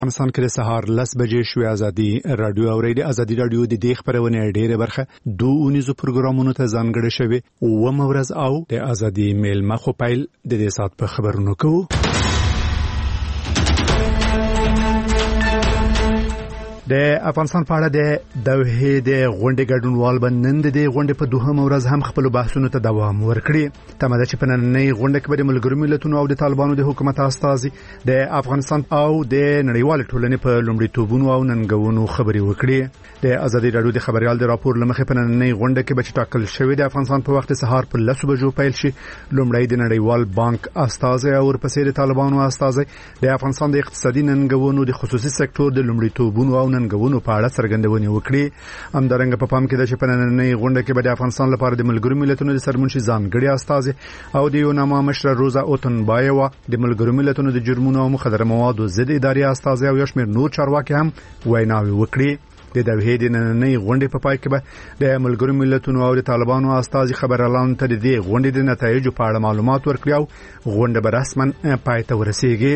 افغانستان کې د سهار 10 بجې شوې ازادي رادیو اوریدي. ازادي رادیو د دې خبرونه ډېره برخه دوه اونیزو پروګرامونو ته ځانګړې شوی او مورز او د ازادي میل مخو پیل د دې سات په خبرونو کوو. د افغانستان په اړه د دوحې د غونډې ګډونوال بنن د غونډې په دوهم ورځ هم خپل بحثونو ته دوام ورکړي. تماده چې په نننۍ غونډه کې د ملګرو ملتونو او د طالبانو د حکومت استازي د افغانستان او د نړیوال ټولنې په لومړیتوبونو او ننګونو خبرې وکړي. د ازادي رادیو د خبريال د راپور لمخې په نننۍ غونډه کې بچ ټاکل شوی د افغانستان په وخت سهار په 10 بجو پیل شي. لومړی د نړیوال بانک استازي او ورپسې د طالبانو استازي د افغانستان د اقتصادي ننګونو د خصوصي سکتور د لومړیتوبونو او ننګونو په اړه څرګندونې وکړي. همدارنګه په پام کې د شپننۍ غونډه کې د افغانستان لپاره د ملګرو ملتونو د سرمنشي ځانګړي استازي او د یوناما مشر روزا اوتنبایوا د ملګرو ملتونو د جرمونو او مخدره موادو ضد اداري استازي او یو شمېر نور چارواکي هم ویناوي وکړي. د دوحې د نننۍ غونډې په پای کې به د ملګرو ملتونو او د طالبانو استازي خبريالانو ته د غونډې د نتایجو په اړه معلومات ورکړي او غونډه به رسماً پای ته ورسیږي.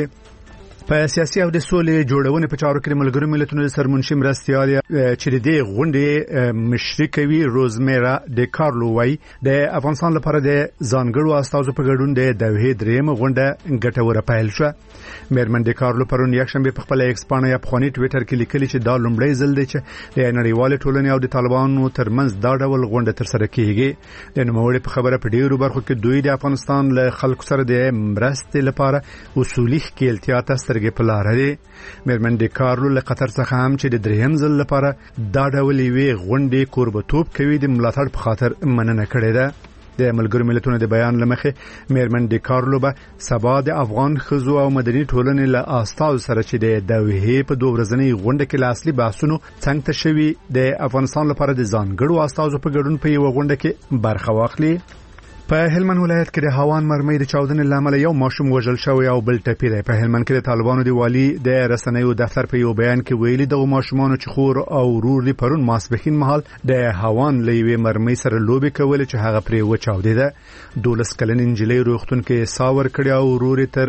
په سیاسي او د سولې جوړونې په چارو کې ملګرو ملتونو د سرمنشي مرستيال چې د غونډې مشري کوي روزمیرا د کارلو وای د افغانستان لپاره د ځانګړو استازو په ګډون د دوحې دریم غونډه ګټوره پیل شو. مېرمن د کارلو پرون یک شنبه په خپل ایکس باندې یا په ټوئیټر کې لیکلي چې دا لومړی ځل دی چې د نړیوال ټولنې او د طالبانو ترمنځ دا ډول غونډه تر سره کیږي. د نوموړي په خبره په ډیرو برخو کې دوی د افغانستان له خلکو سره د مرستې لپاره اصولي ښکېلتیا ته په لار دي. مېرمن د کارلو له قطر څخه هم چې د دریم ځل لپاره دا ډول وی غونډې کوربتوب کوي د ملاتړ په خاطر مننه کړې ده. د ملګرو ملتونو د بیان لمخې مېرمن د کارلو به سبا د افغان خزو او مدني ټولنې له استازو سره چې د دوحې په دوه ورځنۍ غونډه کې لاصلي بحثونو څنګه ته شوي د افغانستان لپاره د ځانګړو استازو په ګډون په یو غونډه کې برخه واخلي. په هلمند ولایت کې د هوان مرمۍ د چاودنې لامل یو ماشوم وژل شوی او بل ټپي دی. په هلمند کې د طالبانو د والی د رسنیو دفتر په یو بیان کې ویلي د ماشومانو چې خور او ورور دی پرون ماسپښین مهال د هوان لوي مرمۍ سره لوبي کول چې هغه پرې وچاودیده. 12 کلن انجلۍ روغتون کې ساور کړی او ورور تر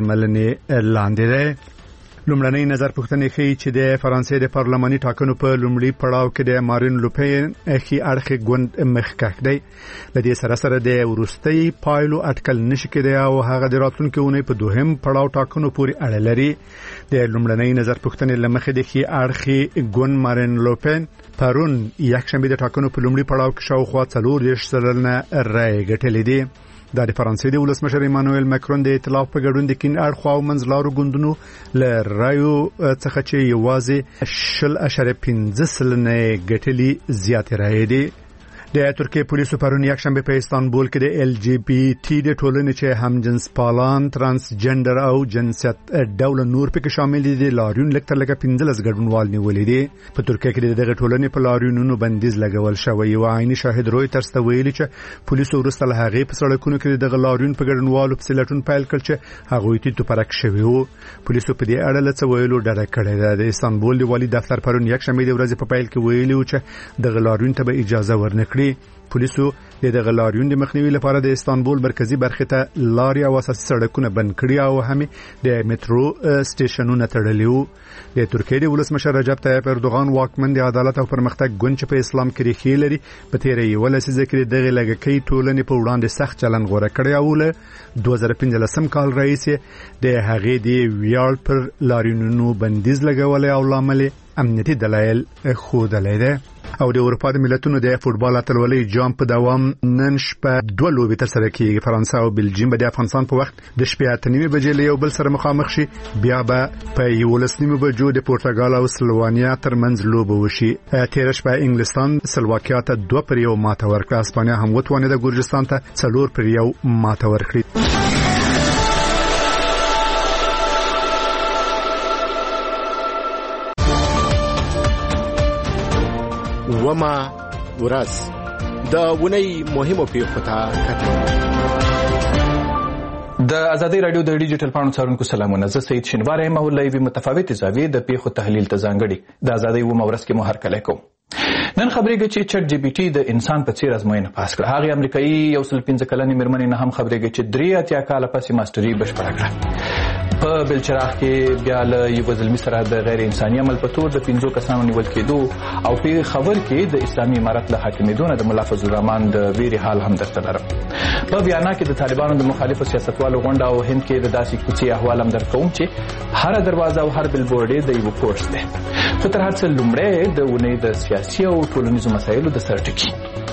درملنې لاندې دی. لومړنۍ نظر پوښتنې ښیي چې د فرانسې د پارلماني ټاکنو په لومړي پړاو کې د مارین لوپین اخی اړخ ګوند مخکښ دی. د دې سره سره د ورستۍ پایلو اټکل نشي کېدی او هغه د راتلونکي اونۍ په دوهم پړاو ټاکنو پورې اړه لري. د لومړنۍ نظر پوښتنې لمخې د خي اړخ ګوند مارین لوپین پرون یک شنبه د ټاکنو په لومړي پړاو کې شاوخوا 40% رای ګټلې دي. د فرانسې د ولسمشر ایمانوئل ماکرون د ائتلاف په ګډون د کین اړخ او منځلارو ګوندونو ل رایو څخه چې یوازې 0.5% ګټلې زیات رای دي. د ترکیه پولیسو پرون یک شنبه په استانبول کې د ال جی بی ټي د ټولنې چې هم جنس پالان ترانسجندر او جنسیت ډول نور پکې شامل دي د لاریون لکتر لکه 15 ګډونوال نیولې دي. په ترکیه کې دغه ټولنې په لاریونونو بندیز لګول شوی او عیني شاهد رويټرز ته ویلي چې پولیسو ورسته له هغه په سړکونو کې دغه لاریون په ګډونوالو په لټون پیل کړ چې هغه ته پرک شوی وو. پولیسو په دې اړه لڅ ویلو ډډه کړې ده. د استانبول د والی دفتر پرون یک شنبه د ورځې په پیل کې ویلي چې دغه لاریون ته به اجازه ورنکړي. پولیسو د دغه لاریون د مخنیوي لپاره د استانبول مرکزی برخه ته لاري او اساسي سړکونه بند کړي او هم د میټرو سټیشنونه تړلي وو. د ترکیه د ولسمشر رجب طیب اردوغان واکمن د عدالت او پرمختګ ګوند په اسلام کې ریښې لري په تیر یو لسیزه کې دغه لګکې ټولنې په وړاندې سخت چلن غوړه کړی او له 2015 کال رئیس د هغې د ویاړ پر لاریونونو بندیز لګولې او لامل امنیتي دلایل خودلې ده. او د اروپا د ملتونو د فوتبال اتلولۍ جام په دوام نن شپه دوه لوبې تر سره کیږي. فرانسه او بلجیم به د افغانستان په وخت د شپې 8:30 بجې له یو بل سره مخامخ شي. بیا به په 11:30 بجو د پورتګال او سلووانیا ترمنځ لوبه وشي. تیر شپه انګلستان سلواکیا ته 2-1 ماته ورکړه. اسپانیا هم وتوانه د ګورجستان ته 4-1 ماته ورکړه. وما ورځ د ونی مهمو پیښو ته کتل. د ازادي رادیو د ډیجیټل پاڼو څارونکو سلامونه. زه سید شینوار یم او لایوي متفاوت زاویې د پیښو تحلیل ته ځانګړي د ازادي وما ورځ کې مو هرکلی کوم. نن خبرېږي چې چټ جی پی ټي د انسان په څیر ازموینه پاس کړه. هغه امریکایي 15 کلنې مېرمنې نه هم خبرېږي چې 83 کاله پسې ماستري بشپړه کړه. په بلچراغ کې بیا له یو ځلمي سره د غیر انساني عمل په تور د 15 کسانو نیول کېدو او په خبر کې د اسلامي امارت له حاکمیدو نه د ملا فضل الرحمن د ویري حال هم درته لرم. په بیانا کې د طالبانو د مخالفو سیاستوالو غونډه او هند کې د داسې کوڅې احوال هم درکوم چې هر دروازه او هر بلبورډ د یو کورس دی. خو تر هر څه لومړی د اونۍ د سیاسي او ټولنیزو مسایلو د سر ټکي.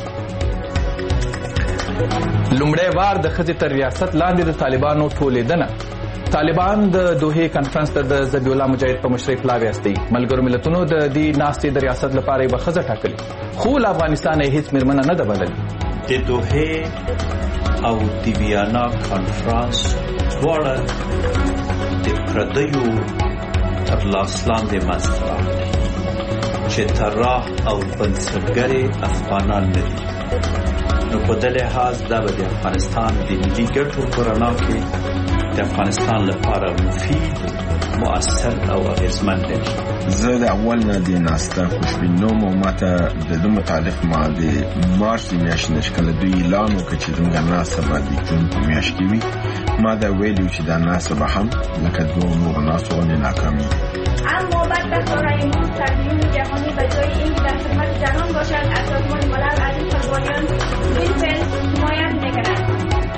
لومړی وار د ښځې تر ریاست لاندې د طالبانو ټولېدنه. طالبان د دوحې کانفرنس ته د ذبیح الله مجاهد په مشرۍ پلاوی استوي. ملګرو ملتونو د دې ناستې د ریاست لپاره یوه ښځه ټاکلې، خو له افغانستان یې هېڅ مېرمنه نه ده بللې. د دوحې او د ویانا کانفرنس دواړه د پردیو تر لاس لاندې منځته راغلي چې طراح او بنسټګرې افغانان نه دي. نو په دې لحاظ دا به د افغانستان د ملي ګټو په رڼا کې د افغانستان لپاره مفید، مؤثر او اغیزمن دی. زه د اول نه د ناسته خوشبینوم او ماته د دې متعلق ما د مارچ د میاشتې نه چې کله دوی اعلان وکړ چې زموږ ناسته به د جون په میاشت کې وي، ما دا ویلي چې دا ناسته به هم لکه دوه نور ناستو غوندې ناکامي. اما بعد برایمان ترجیح جهانی به جای اینکه در خدمت جهان باشد از سازمان ملل از این قربانیان بالفعل حمایت می‌کند.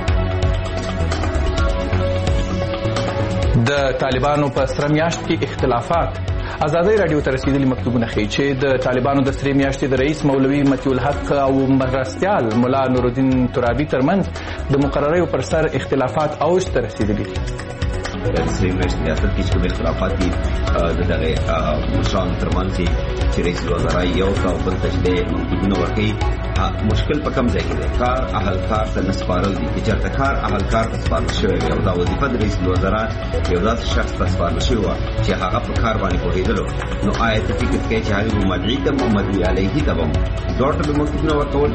د طالبانو په سره میاشت کې اختلافات. ازادي رادیو ته رسیدلي مکتوبونه ښیي چې د طالبانو د سرې میاشتې د رئیس مولوي مطیع الحق او مرستیال ملا نورالدین ترابي ترمنځ د مقرریو پر سر اختلافات اوج ته رسیدلي دي. د سرې میاشتې ریاست کې کوم اختلافات دي د دغه مشرانو ترمنځ چې رئیس الوزرا یو او بل ته چې موجودونه ورکوي. مشکل په کوم ځای کې دی؟ کار اهلکار ته نه سپارل دي. که چېرته کار اهلکار ته سپارل شوی وي او دا وظیفه د رئیس الوزرا یو داسې شخص ته سپارل شوې وه چې هغه په کار باندې پوهېدلو، نو آیا ته فکر کوې چې هغې به مدعي ته به مدعي علیه ته به دواړو ته به مکتوبونه ورکول؟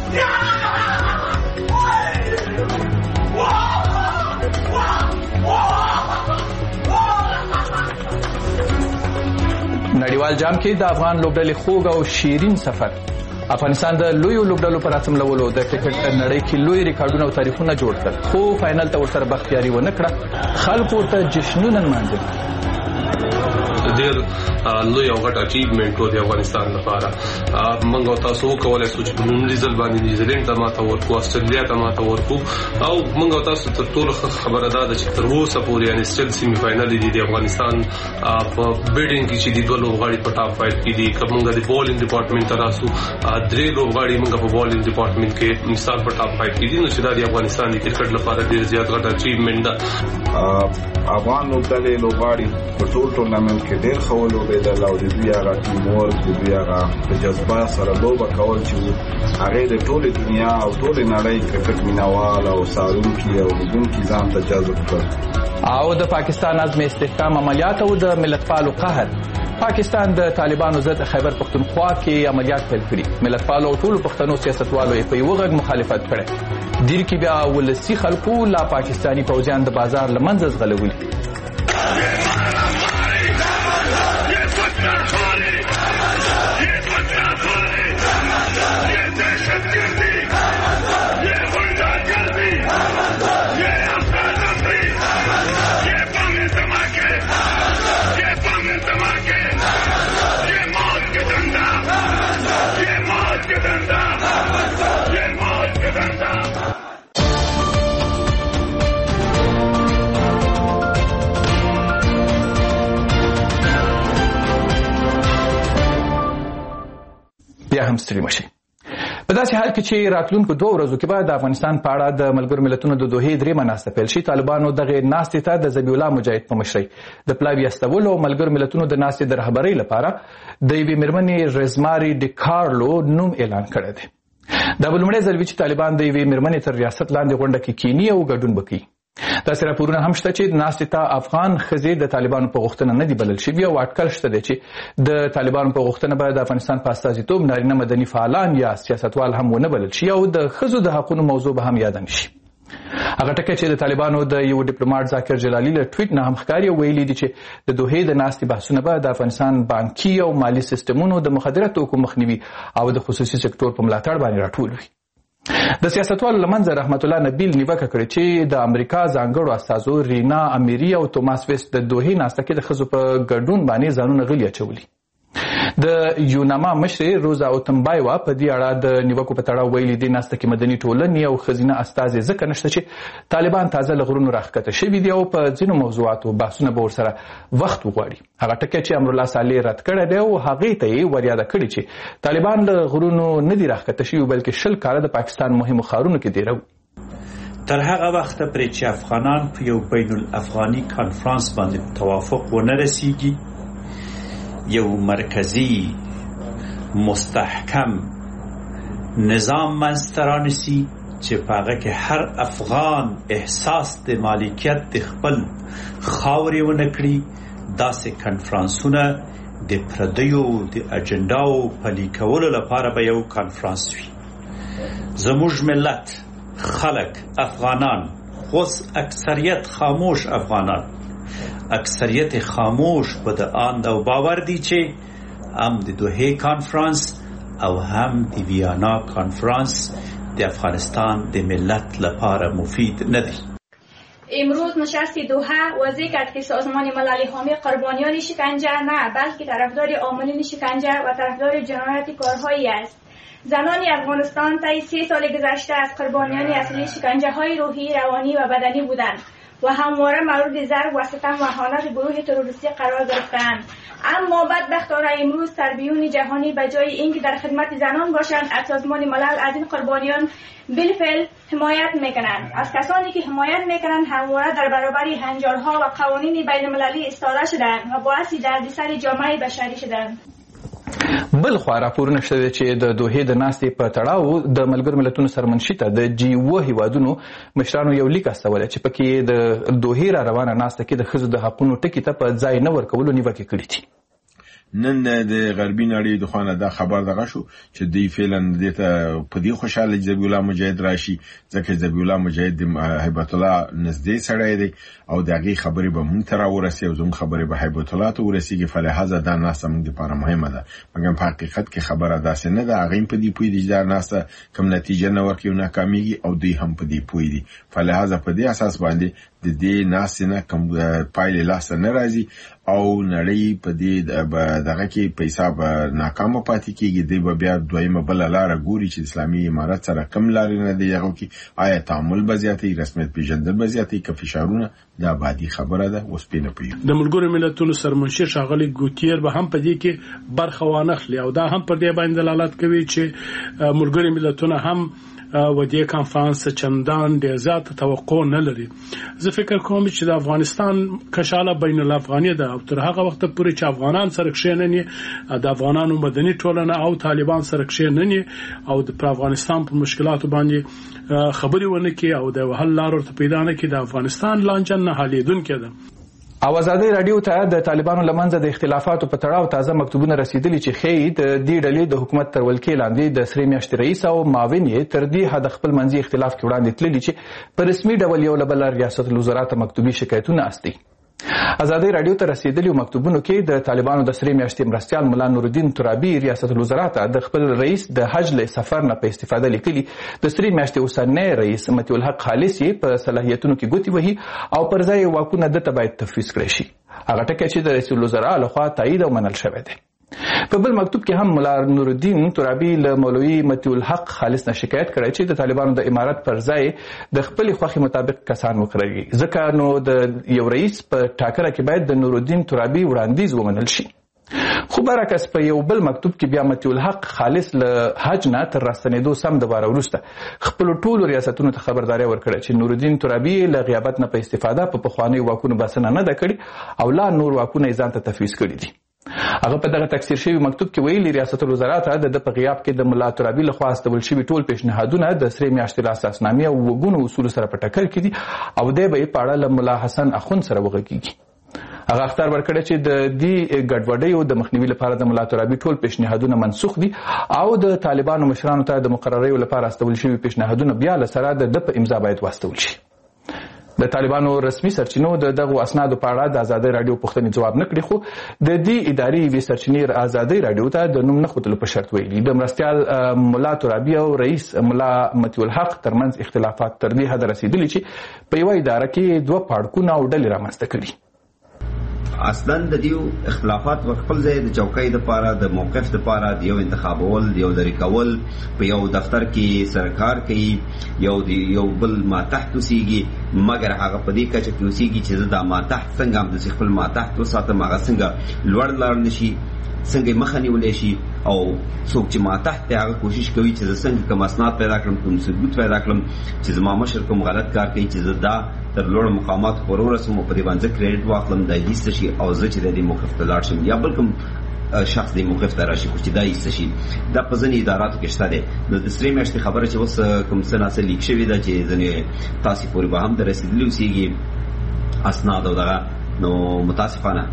نړیوال جام کې د افغان لوبډلې خوږ او شیرین سفر. افغانستان د لویو لوبډلو په راڅملولو د کرکټ نړۍ کې لوی ریکارډونه او تاریخونه جوړ کړل، خو فاینل ته ورسره بختیاري ونه کړه. خلکو ورته جشنونه نمانځل. ډېر لوی او غټ اچیومنټ و د افغانستان لپاره. موږ او تاسو وکولی شو چې په لومړي ځل باندې نیوزیلینډ ته ماته ورکړو، استرالیا ته ماته ورکړو، او موږ او تاسو تر ټولو خبره دا ده چې تر اوسه پورې یعنې سټیل سیمي فاینل دي د افغانستان په بیډینګ کې چې د دوه لوبغاړي په ټاپ فایټ کې دي. که موږ د بالینګ ډپارټمنټ ته راسو، درې لوبغاړي موږ په بالینګ ډپارټمنټ کې مثال په ټاپ فایټ کې دي، نو چې دا د افغانستان د کرکټ لپاره ډېر زیات غټ اچیومنټ ده. افغان لوبډلې لوبغاړي په ټول ټورنمنټ کې ډېر ښه ولوبېدل او د دوی هغه ټیم ورک، د دوی هغه په جذبه سره لوبه کول چې هغې د ټولې دنیا او ټولې نړۍ کرکټ مینوال او څارونکي او لیدونکي ځان ته جذب کړل. او د پاکستان عزم استحکام عملیات او د ملتپالو قهر. پاکستان د طالبانو ضد خیبر پختونخوا کې عملیات پیل کړي. ملتپالو او ټولو پښتنو سیاستوالو یې په یوه غږ مخالفت کړی. دیر کې بیا ولسي خلکو لا پاکستاني پوځیان د بازار له منځه ځغلولي. بیا هم ستړي مشئ. په داسې حال کې چې راتلونکو 2 ورځو کې به د افغانستان په اړه د ملګرو ملتونو د دوحې 3مه ناسته پیل شي. طالبانو دغه ناستې ته د ذبیح الله مجاهد په مشرۍ د پلاوي استولو او ملګرو ملتونو د ناستې د رهبرۍ لپاره د یوې مېرمنې رزماري ډیکارلو نوم اعلان کړی دی. دا به لومړی ځل وي چې طالبان د یوې مېرمنې تر ریاست لاندې غونډه کې کینی او ګډون به کوي. داسې راپورونه هم شته چې ناستې ته افغان ښځې د طالبانو په غوښتنه نه دي بلل شوي او اټکل شته دی چې د طالبانو په غوښتنه به د افغانستان په استازیتوب نارینه مدني فعالان یا سیاستوال هم ونه بلل شي او د ښځو د حقونو موضوع به هم یاده نه شي. هغه ټکی چې د طالبانو د یو ډیپلوماټ ذاکر جلالي له ټویټ نه هم ښکاري او ویلي دي چې د دوحې د ناستې بحثونه به د افغانستان بانکي او مالي سیستمونو د مخدره توکو مخنیوي او د خصوصي سکتور په ملاتړ باندې راټول وي. د سیاستوالو لمنځه رحمت الله نبیل نیوکه کړې چې د امریکا ځانګړو استازو رینا امیری او توماس ویست د دوحې ناسته کې د ښځو په ګډون باندې ځانونه غلي اچولي. د یوناما مشر روزا اوتمبایوا په دې اړه د نیوکو په تړاو ویلي دي ناسته کې مدني ټولنې او ښځینه استازي ځکه نشته چې طالبان تازه له غرونو راښکته شوي دي او په ځینو موضوعاتو بحثونه به ورسره وخت وغواړي. هغه ټکی چې امرالله صالح رد کړی دی او هغې ته یې وریاده کړې چې طالبان له غرونو نه دي راښکته شوي بلکې 20 کاله د پاکستان مهمو ښارونو کې دیره وو. تر هغه وخته پرې چې افغانان په یو بین الافغاني کانفرانس باندې توافق ونه رسیږي، یو مرکزی مستحکم نظام منځته رانیسي چې په هغه کې هر افغان احساس د مالکیت د خپل خاورې ونه کړي، داسې کنفرانسونه د پردیو د اجنډاو پلي کولو لپاره به یو کنفرانس وي. زموږ ملت خلک افغانان، اوس اکثریت خاموش افغانان، اکثریت خاموش په د آند او باور دي چې هم د دوحې کانفرانس او هم د ویانا کانفرانس د افغانستان د ملت لپاره مفید نه دی. امروز نشست دوحه واضح کرد که سازمان ملل حامی قربانیان شکنجه نه بلکه طرفدار عاملین شکنجه و طرفدار جنایت کارهایی است. زنان افغانستان طی 3 سال گذشته از قربانیان اصلی شکنجه های روحی، روانی و بدنی بودند و همواره مورد ضرب و ستم و اهانت گروه تروریستی قرار گرفتند. اما بدبختانه امروز سربیون جهانی به جای اینکه در خدمت زنان باشند، از سازمان ملل از این قربانیان بالفعل حمایت میکنند. از کسانی که حمایت میکنند همواره در برابر هنجارها و قوانین بین المللی ایستاده شدند و باعث دردسر جامعه بشری شدند. بل خوا راپورونه شته چې د دوحې د ناستې په تړاو د ملګرو ملتونو سرمنشي ته د G7 هیوادونو مشرانو یو لیک استولی چې پکې د دوحې را روانه ناسته کې د ښځو د حقونو ټکي ته په ځای نه ورکولو نیوکې کړې دي. نن د غربي نړۍ د خوانه دا خبر دغه شو چې دوی فعلا دته په دې خوشاله ذبیح الله مجاهد راشي، ځکه ذبیح الله مجاهد د هیبت الله نږدې سړی دی او دغه خبرې به مونږ ته راورسي او زموږ خبرې به هیبت الله ته ورسیږي. فلهذا دا ناسه موږ لپاره مهمه ده، مګر په حقیقت کې خبره داسې نه ده. هغه په دې پوي دي چې دا ناسه کوم نتیجه نه ورکوي او ناکاميږي او دوی هم په دې پوي دي. فلهذا په دې اساس باندې د دې ناسه نه کوم پایله لاس نه راځي او نړۍ په دې دغه کې پیسې به ناکامه پاتې کیږي. دوی به بیا دویمه بل لار ګوري چې اسلامي امارت سره کم لارې نه دی هغه کې آیا تعامل بزیاتې رسمیت پیژندل بزیاتې که فشارونه دا عادي خبره ده. اوس په نه پوي د ملګرو ملتونو سرمنشي ښاغلي ګوتیر به هم په دې کې برخه وانخلي او دا هم پر دې باندې دلالت کوي چې ملګرو ملتونه هم و دې کانفرانس چندان ډېر زیات توقع نه لري. زه فکر کوم چې د افغانستان کشاله بین الافغاني ده او تر هغه وخت پورې چې افغانان سره کښېنني، د افغانانو مدني ټولنه او طالبان سره کښېنني او د افغانستان په مشکلاتو باندې خبرې ونه کړي او د حل لار ورته پیدا نه کړي، د افغانستان لانجه نه حلېدونکې ده. او ازادي رادیو ته د طالبانو لمنځه د اختلافاتو په تړاو تازه مکتوبونه رسیدلي چې ښیي د دې ډلې د حکومت تر ولکې لاندې د سرې میاشتې رئیس او معاون یې تر دې حده خپل منځي اختلاف کې وړاندې تللي چې په رسمي ډول یو له بله ریاست الوزرا ته مکتوبي شکایتونه استي. ازادي رادیو ته رسیدلي مکتوبونو کې د طالبانو د سرې میاشتې مرستیال ملا نورالدین ترابي ریاست الوزرا ته د خپل رئیس د حج له سفر نه په استفاده لیکلي د سرې میاشتې اوسنی رئیس متي الحق خالص یې په صلاحیتونو کې ګوتې وهي او پر ځای واکونه دته باید تفویض کړی شي. هغه ټکی چې د رئیس الوزرا لخوا تایید او منل شوی دی. په بل مکتوب کې هم ملا نورالدین ترابي له مولوي متي الحق خالص نه شکایت کړی چې د طالبانو د امارت پر ځای د خپل خوښي مطابق کسان وکړي، ځکه نو د یو رئیس په ټاکره کې باید د نورالدین ترابي وړاندیز ومنل شي. خو برعکس په یو بل مکتوب کې بیا متي الحق خالص له حج نه تر راستنېدو سم د باره وروسته خپل ټولو ریاستونو ته خبرداري ورکړه چې نورالدین ترابي له غیابت نه په استفاده په پخوانیو واکونو بسنه نه ده کړې او لا نور واکونه یې ځان ته تفویض کړي دي. هغه په دغه تکثیر شوی مکتوب کې ویلي ریاست الوزرا ته د په غیاب کې د ملا ترابي لخوا استول شوي ټول پیشنهادونه د سرې میاشتې له اساسنامې او وګونو اصولو سره په ټکر کې دي او دی به یې په اړه له ملا حسن اخوند سره وغږیږي. هغه اختار ورکړی چې د دې ګډوډیو د مخنیوي لپاره د ملا ترابي ټول پیشنهادونه منسوخ دي او د طالبانو مشرانو ته د مقرریو لپاره استول شوي پیشنهادونه بیا له سره د په امضا باید واستول شي. د طالبانو رسمي سرچینو دغه اسنادو په اړه د ازادي رادیو پوښتنې جواب نه کړی، خو د دې ادارې وی سرچینې ازادي رادیو ته د نوم نه ښودلو په شرط ویلي. د مرستیال ملا ترابي او رئیس ملا مطیع الحق ترمنځ اختلافات تر دې حد رسیدلي چې په یوه اداره کې دوه پاړکونه او ډلې رامنځته کړي. اصلا د دیو اختلافات خپل ځای د چوکۍ د پاره د موقف د پاره د یو انتخابول د یو لري کول په یو دفتر کې سرکار کوي یو بل ما تحت وسیږي، مګر هغه په دې کچه کې وسیږي چې دا ما تحت څنګه هم د خپل ما تحت وساتم، هغه څنګه لوړ لاړ نشي، څنګه مخه نیولې شي، او څوک چې ما تحت هغه کوشش کوي چې څنګه کوم اسناد پیدا کړم، کوم ثبوت پیدا کړم چې زما مشر کوم غلط کار کوي چې دا تر لوړ مقامات پورور سم په دې باندې کریډټ واخلم د دې شي او زه چې د دې موقف ته لاړ شم یا بل کوم شخص دې موقف ته راشي چې دا یې شي. دا په ځینې اداراتو کې شته ده. د سری میاشتې خبره چې اوس کوم څه ناسه لیک شوې ده چې ځینې تاسو پورې به هم درسېدلی وسیږي اسناد او دغه، نو متاسفانه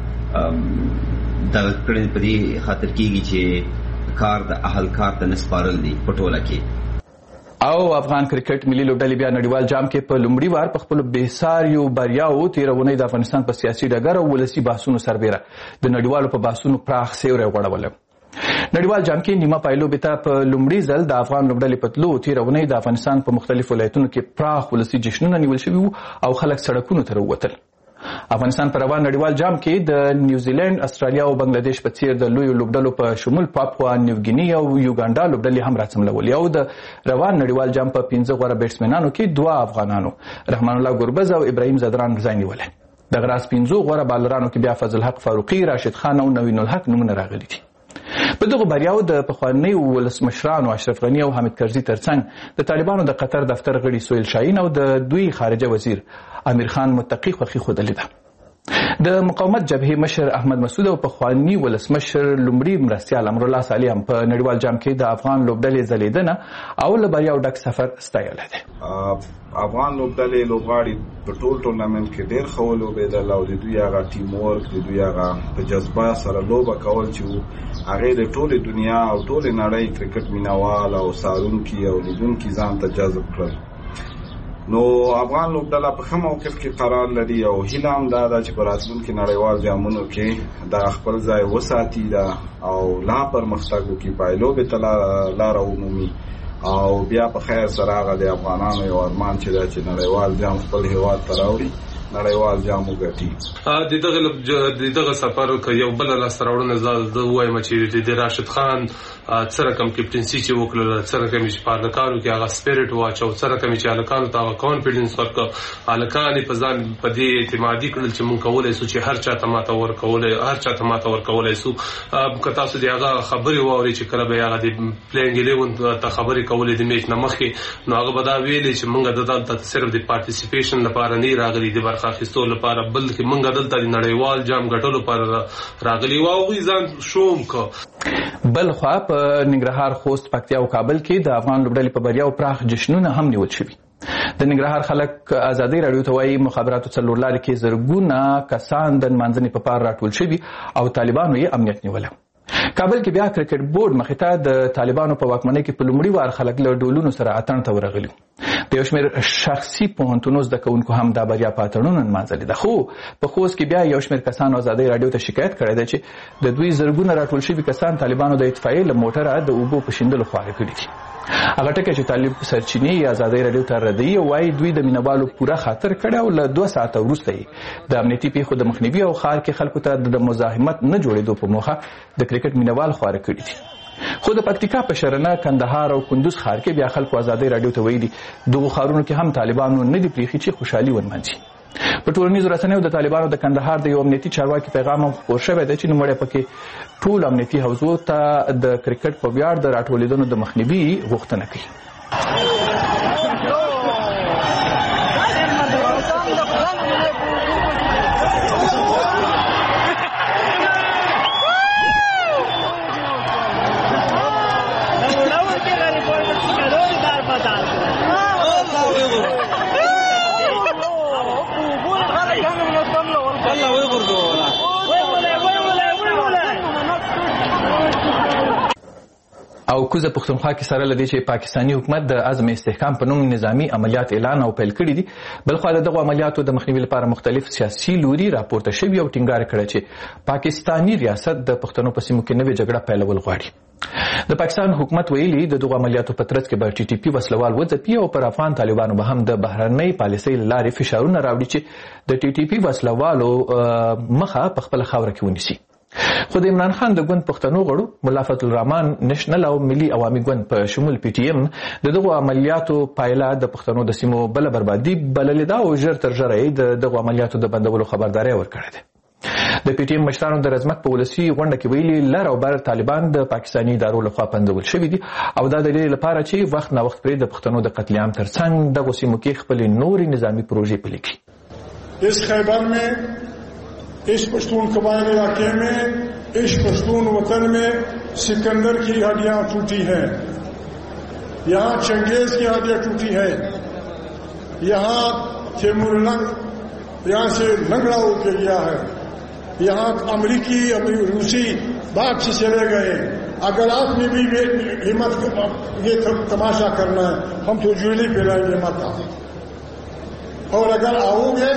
دا کړي په دې خاطر کېږي چې کار د اهل کار ته نسپارل دي په ټوله کې. او افغان کرکټ ملي لوبډلې بیا نړیوال جام کې په لومړي وار په خپل بېساریو بریاو تېرونې د افغانستان په سیاسي ډګر او ولسي بحثونو سربېره د نړیوالو په بحثونو پراخ سیوری غوړولی. نړیوال جام کې نیمه پایلوبې ته په لومړي ځل د افغان لوبډلې په تلو تېرونې د افغانستان په مختلفو ولایتونو کې پراخ ولسي جشنونه نیول شوي وو او خلک سړکونو ته راووتل. افغانستان پر روان نړیوال جام کې د نیوزیلند، استرالیا او بنگلاديش په څیر د لویو لوبډلو په شمول پاپوا نیوګیني او یوګانډا لوبډلې هم راڅملولې او د روان نړیوال جام په 15 غوره بیټسمنانو کې 2 افغانانو رحمان الله ګربز او ابراهیم زدران ځای نیولې. د غراس 15 غوره بالرانو کې بیا فضل حق فاروقي، راشد خان او نوین الحق نومونه راغلي دي. په دغه بریاو د پخواني ولسمشرانو اشرف غني او حامد کرزي ترڅنګ د طالبانو د قطر دفتر غړي سهیل شاهین او د دوی خارجه وزیر امیر خان متقی خوښي ښودلې ده. د مقاومت جبهې مشر احمد مسعود او پخواني ولسمشر لومړي مرستیال امرالله صالح هم په نړیوال جام کې د افغان لوبډلې ځلیدنه او له بریاو ډک سفر ستایلی دی. افغان لوبډلې لوبغاړي په ټول ټورنمنټ کې ډېر ښه ولوبېدل او د دوی هغه ټیم ورک، د دوی هغه په جذبه سره لوبه کول چې هغې د ټولې دنیا او ټولې نړۍ کرکټ مینوال او څارونکي او لیدونکي ځان ته جذب کړل. نو افغان لوبډله په ښه موقف کې قرار لري او هیله هم دا ده چې په راتلونکي نړیوال جامونو کې دا خپل ځای وساتي او لا پرمختګ وکړي، پایلوبې ته لاره ومومي او بیا په خیر سره هغه د افغانانو یو ارمان چې دا چې نړیوال جام خپل هیواد ته راوړي، نړیوال جام وګټي. دغه سفر که یو بل لاسته راوړنه زه وایم چې د راشد خان څه رقم کپټنسي چې وکړله، څه رقم چې په هلکانو کې هغه سپیرټ واچو، څه رقم چې هلکانو ته هغه کانفیډنس ورکړه، هلکان یې په ځان په دې اعتمادي کړل چې موږ کولی شو چې هر چا ته ماته ورکولی شو. که تاسو د هغه خبرې واورئ چې کله به یې هغه د پلینګ 11 ته خبرې کولې د میچ نه مخکې، نو هغه به دا ویلې چې موږ دلته صرف د پارټیسیپیشن لپاره نه راغلي، د برخه اخیستو لپاره، بلکې موږ دلته د نړیوال جام ګټلو لپاره راغلي وو او هغوی ځان شوم که. بل خوا په ننګرهار، خوست، پکتیا او کابل کې د افغان لوبډلې په بریاو پراخ جشنونه هم نیول شوي. د ننګرهار خلک ازادي رادیو ته وایي مخابراتو څلورلارې کې زرګونه کسان د نمانځنې په پار راټول شوي او طالبانو یې امنیت نیولی. کابل کې بیا کرکټ بورډ مخې ته د طالبانو په واکمنۍ کې په لومړي وار خلک له ډولونو سره اتڼ ته ورغلي. د یو شمېر شخصي پوهنتونو زده کوونکو هم دا بریا په اتڼونو نمانځلې ده. خو په خوست کې بیا یو شمېر کسانو ازادۍ راډیو ته شکایت کړی دی چې د دوی زرګونه راټول شوي کسان طالبانو د اطفایې له موټره د اوبو په شیندلو خواره کړي دي. هغه ټکی چې طالب سرچینې ازادۍ راډیو ته ردوي وایي دوی د مینوالو پوره خاطر کړی او له 2 ساعته وروسته یې د امنیتي پیښو د مخنیوي او ښار کې خلکو ته د مزاحمت نه جوړېدو په موخه د کرکټ مینوال خواره کړي دي. خو د پکتیکا په شرنه، کندهار او کندوز ښار کې بیا خلکو ازادۍ راډیو ته ویلي دغو ښارونو کې هم طالبانو نه دي پریښي چې خوشحالي ونمانځي. په ټولنیزو رسنیو د طالبانو د کندهار د یو امنیتي چارواکي پیغام هم خپور شوی دی چې نوموړی پکې ټول امنیتي حوزو ته د کرکټ په ویاړ د راټولېدنو د مخنیوي غوښتنه کوي. او کوزه پښتونخوا کې سره لدی چې پاکستاني حکومت د عزم استحکام په نوم نظامی عملیات اعلان او پیل کړی دي. بلخو دغه عملیاتو د مخنیوي لپاره مختلف سیاسي لوري راپورته شوي او ټینګار کړی چې پاکستاني ریاست د پښتنو په سیمو کې نوې جګړه پیلول غواړي. د پاکستان حکومت ویلي د دغه عملیاتو په ترڅ کې به ټي ټي پی وسلوال وځپي او پر افغان طالبانو به هم د بهرنۍ پالیسۍ له لارې فشارونه راوړي چې د ټي ټي پی وسلوالو مخه په خپله خاوره کې ونیسي. خو د عمران خان د ګوند پښتنو غړو ملا فضل الرحمن نېشنل او ملي عوامي ګوند په شمول پی ټي ایم دغه عملیاتو پایله د پښتنو د سیمو بل بربادي بللې ده او ژر تر ژره یې دغه عملیاتو د بندولو خبرداري ورکړې ده. د پی ټي ایم مشرانو د رزمک په ولسی غونډه کې ویلي لر او بر طالبان د پاکستاني ادارو لخوا پنځول شوي دي او دا د دې لپاره چې وخت نه وخت پرې د پښتنو د قتل عام ترڅنګ دغه سیمو کې خپل نوري نظامی پروژې پلي کړي. اس خیبر में इस पश्तून कबाइल इलाके में इस पश्तून वतन में सिकंदर की हड्डियां टूटी हैं, यहाँ चंगेज की हड्डियां टूटी हैं, यहाँ तैमूरलंग यहाँ से लंगड़ा होकर गया है, यहाँ अमरीकी रूसी बाग से चले गए. अगर आपने भी हिम्मत ये तमाशा करना है हम तो जुएली फैलाएंगे मत आओ, और अगर आओगे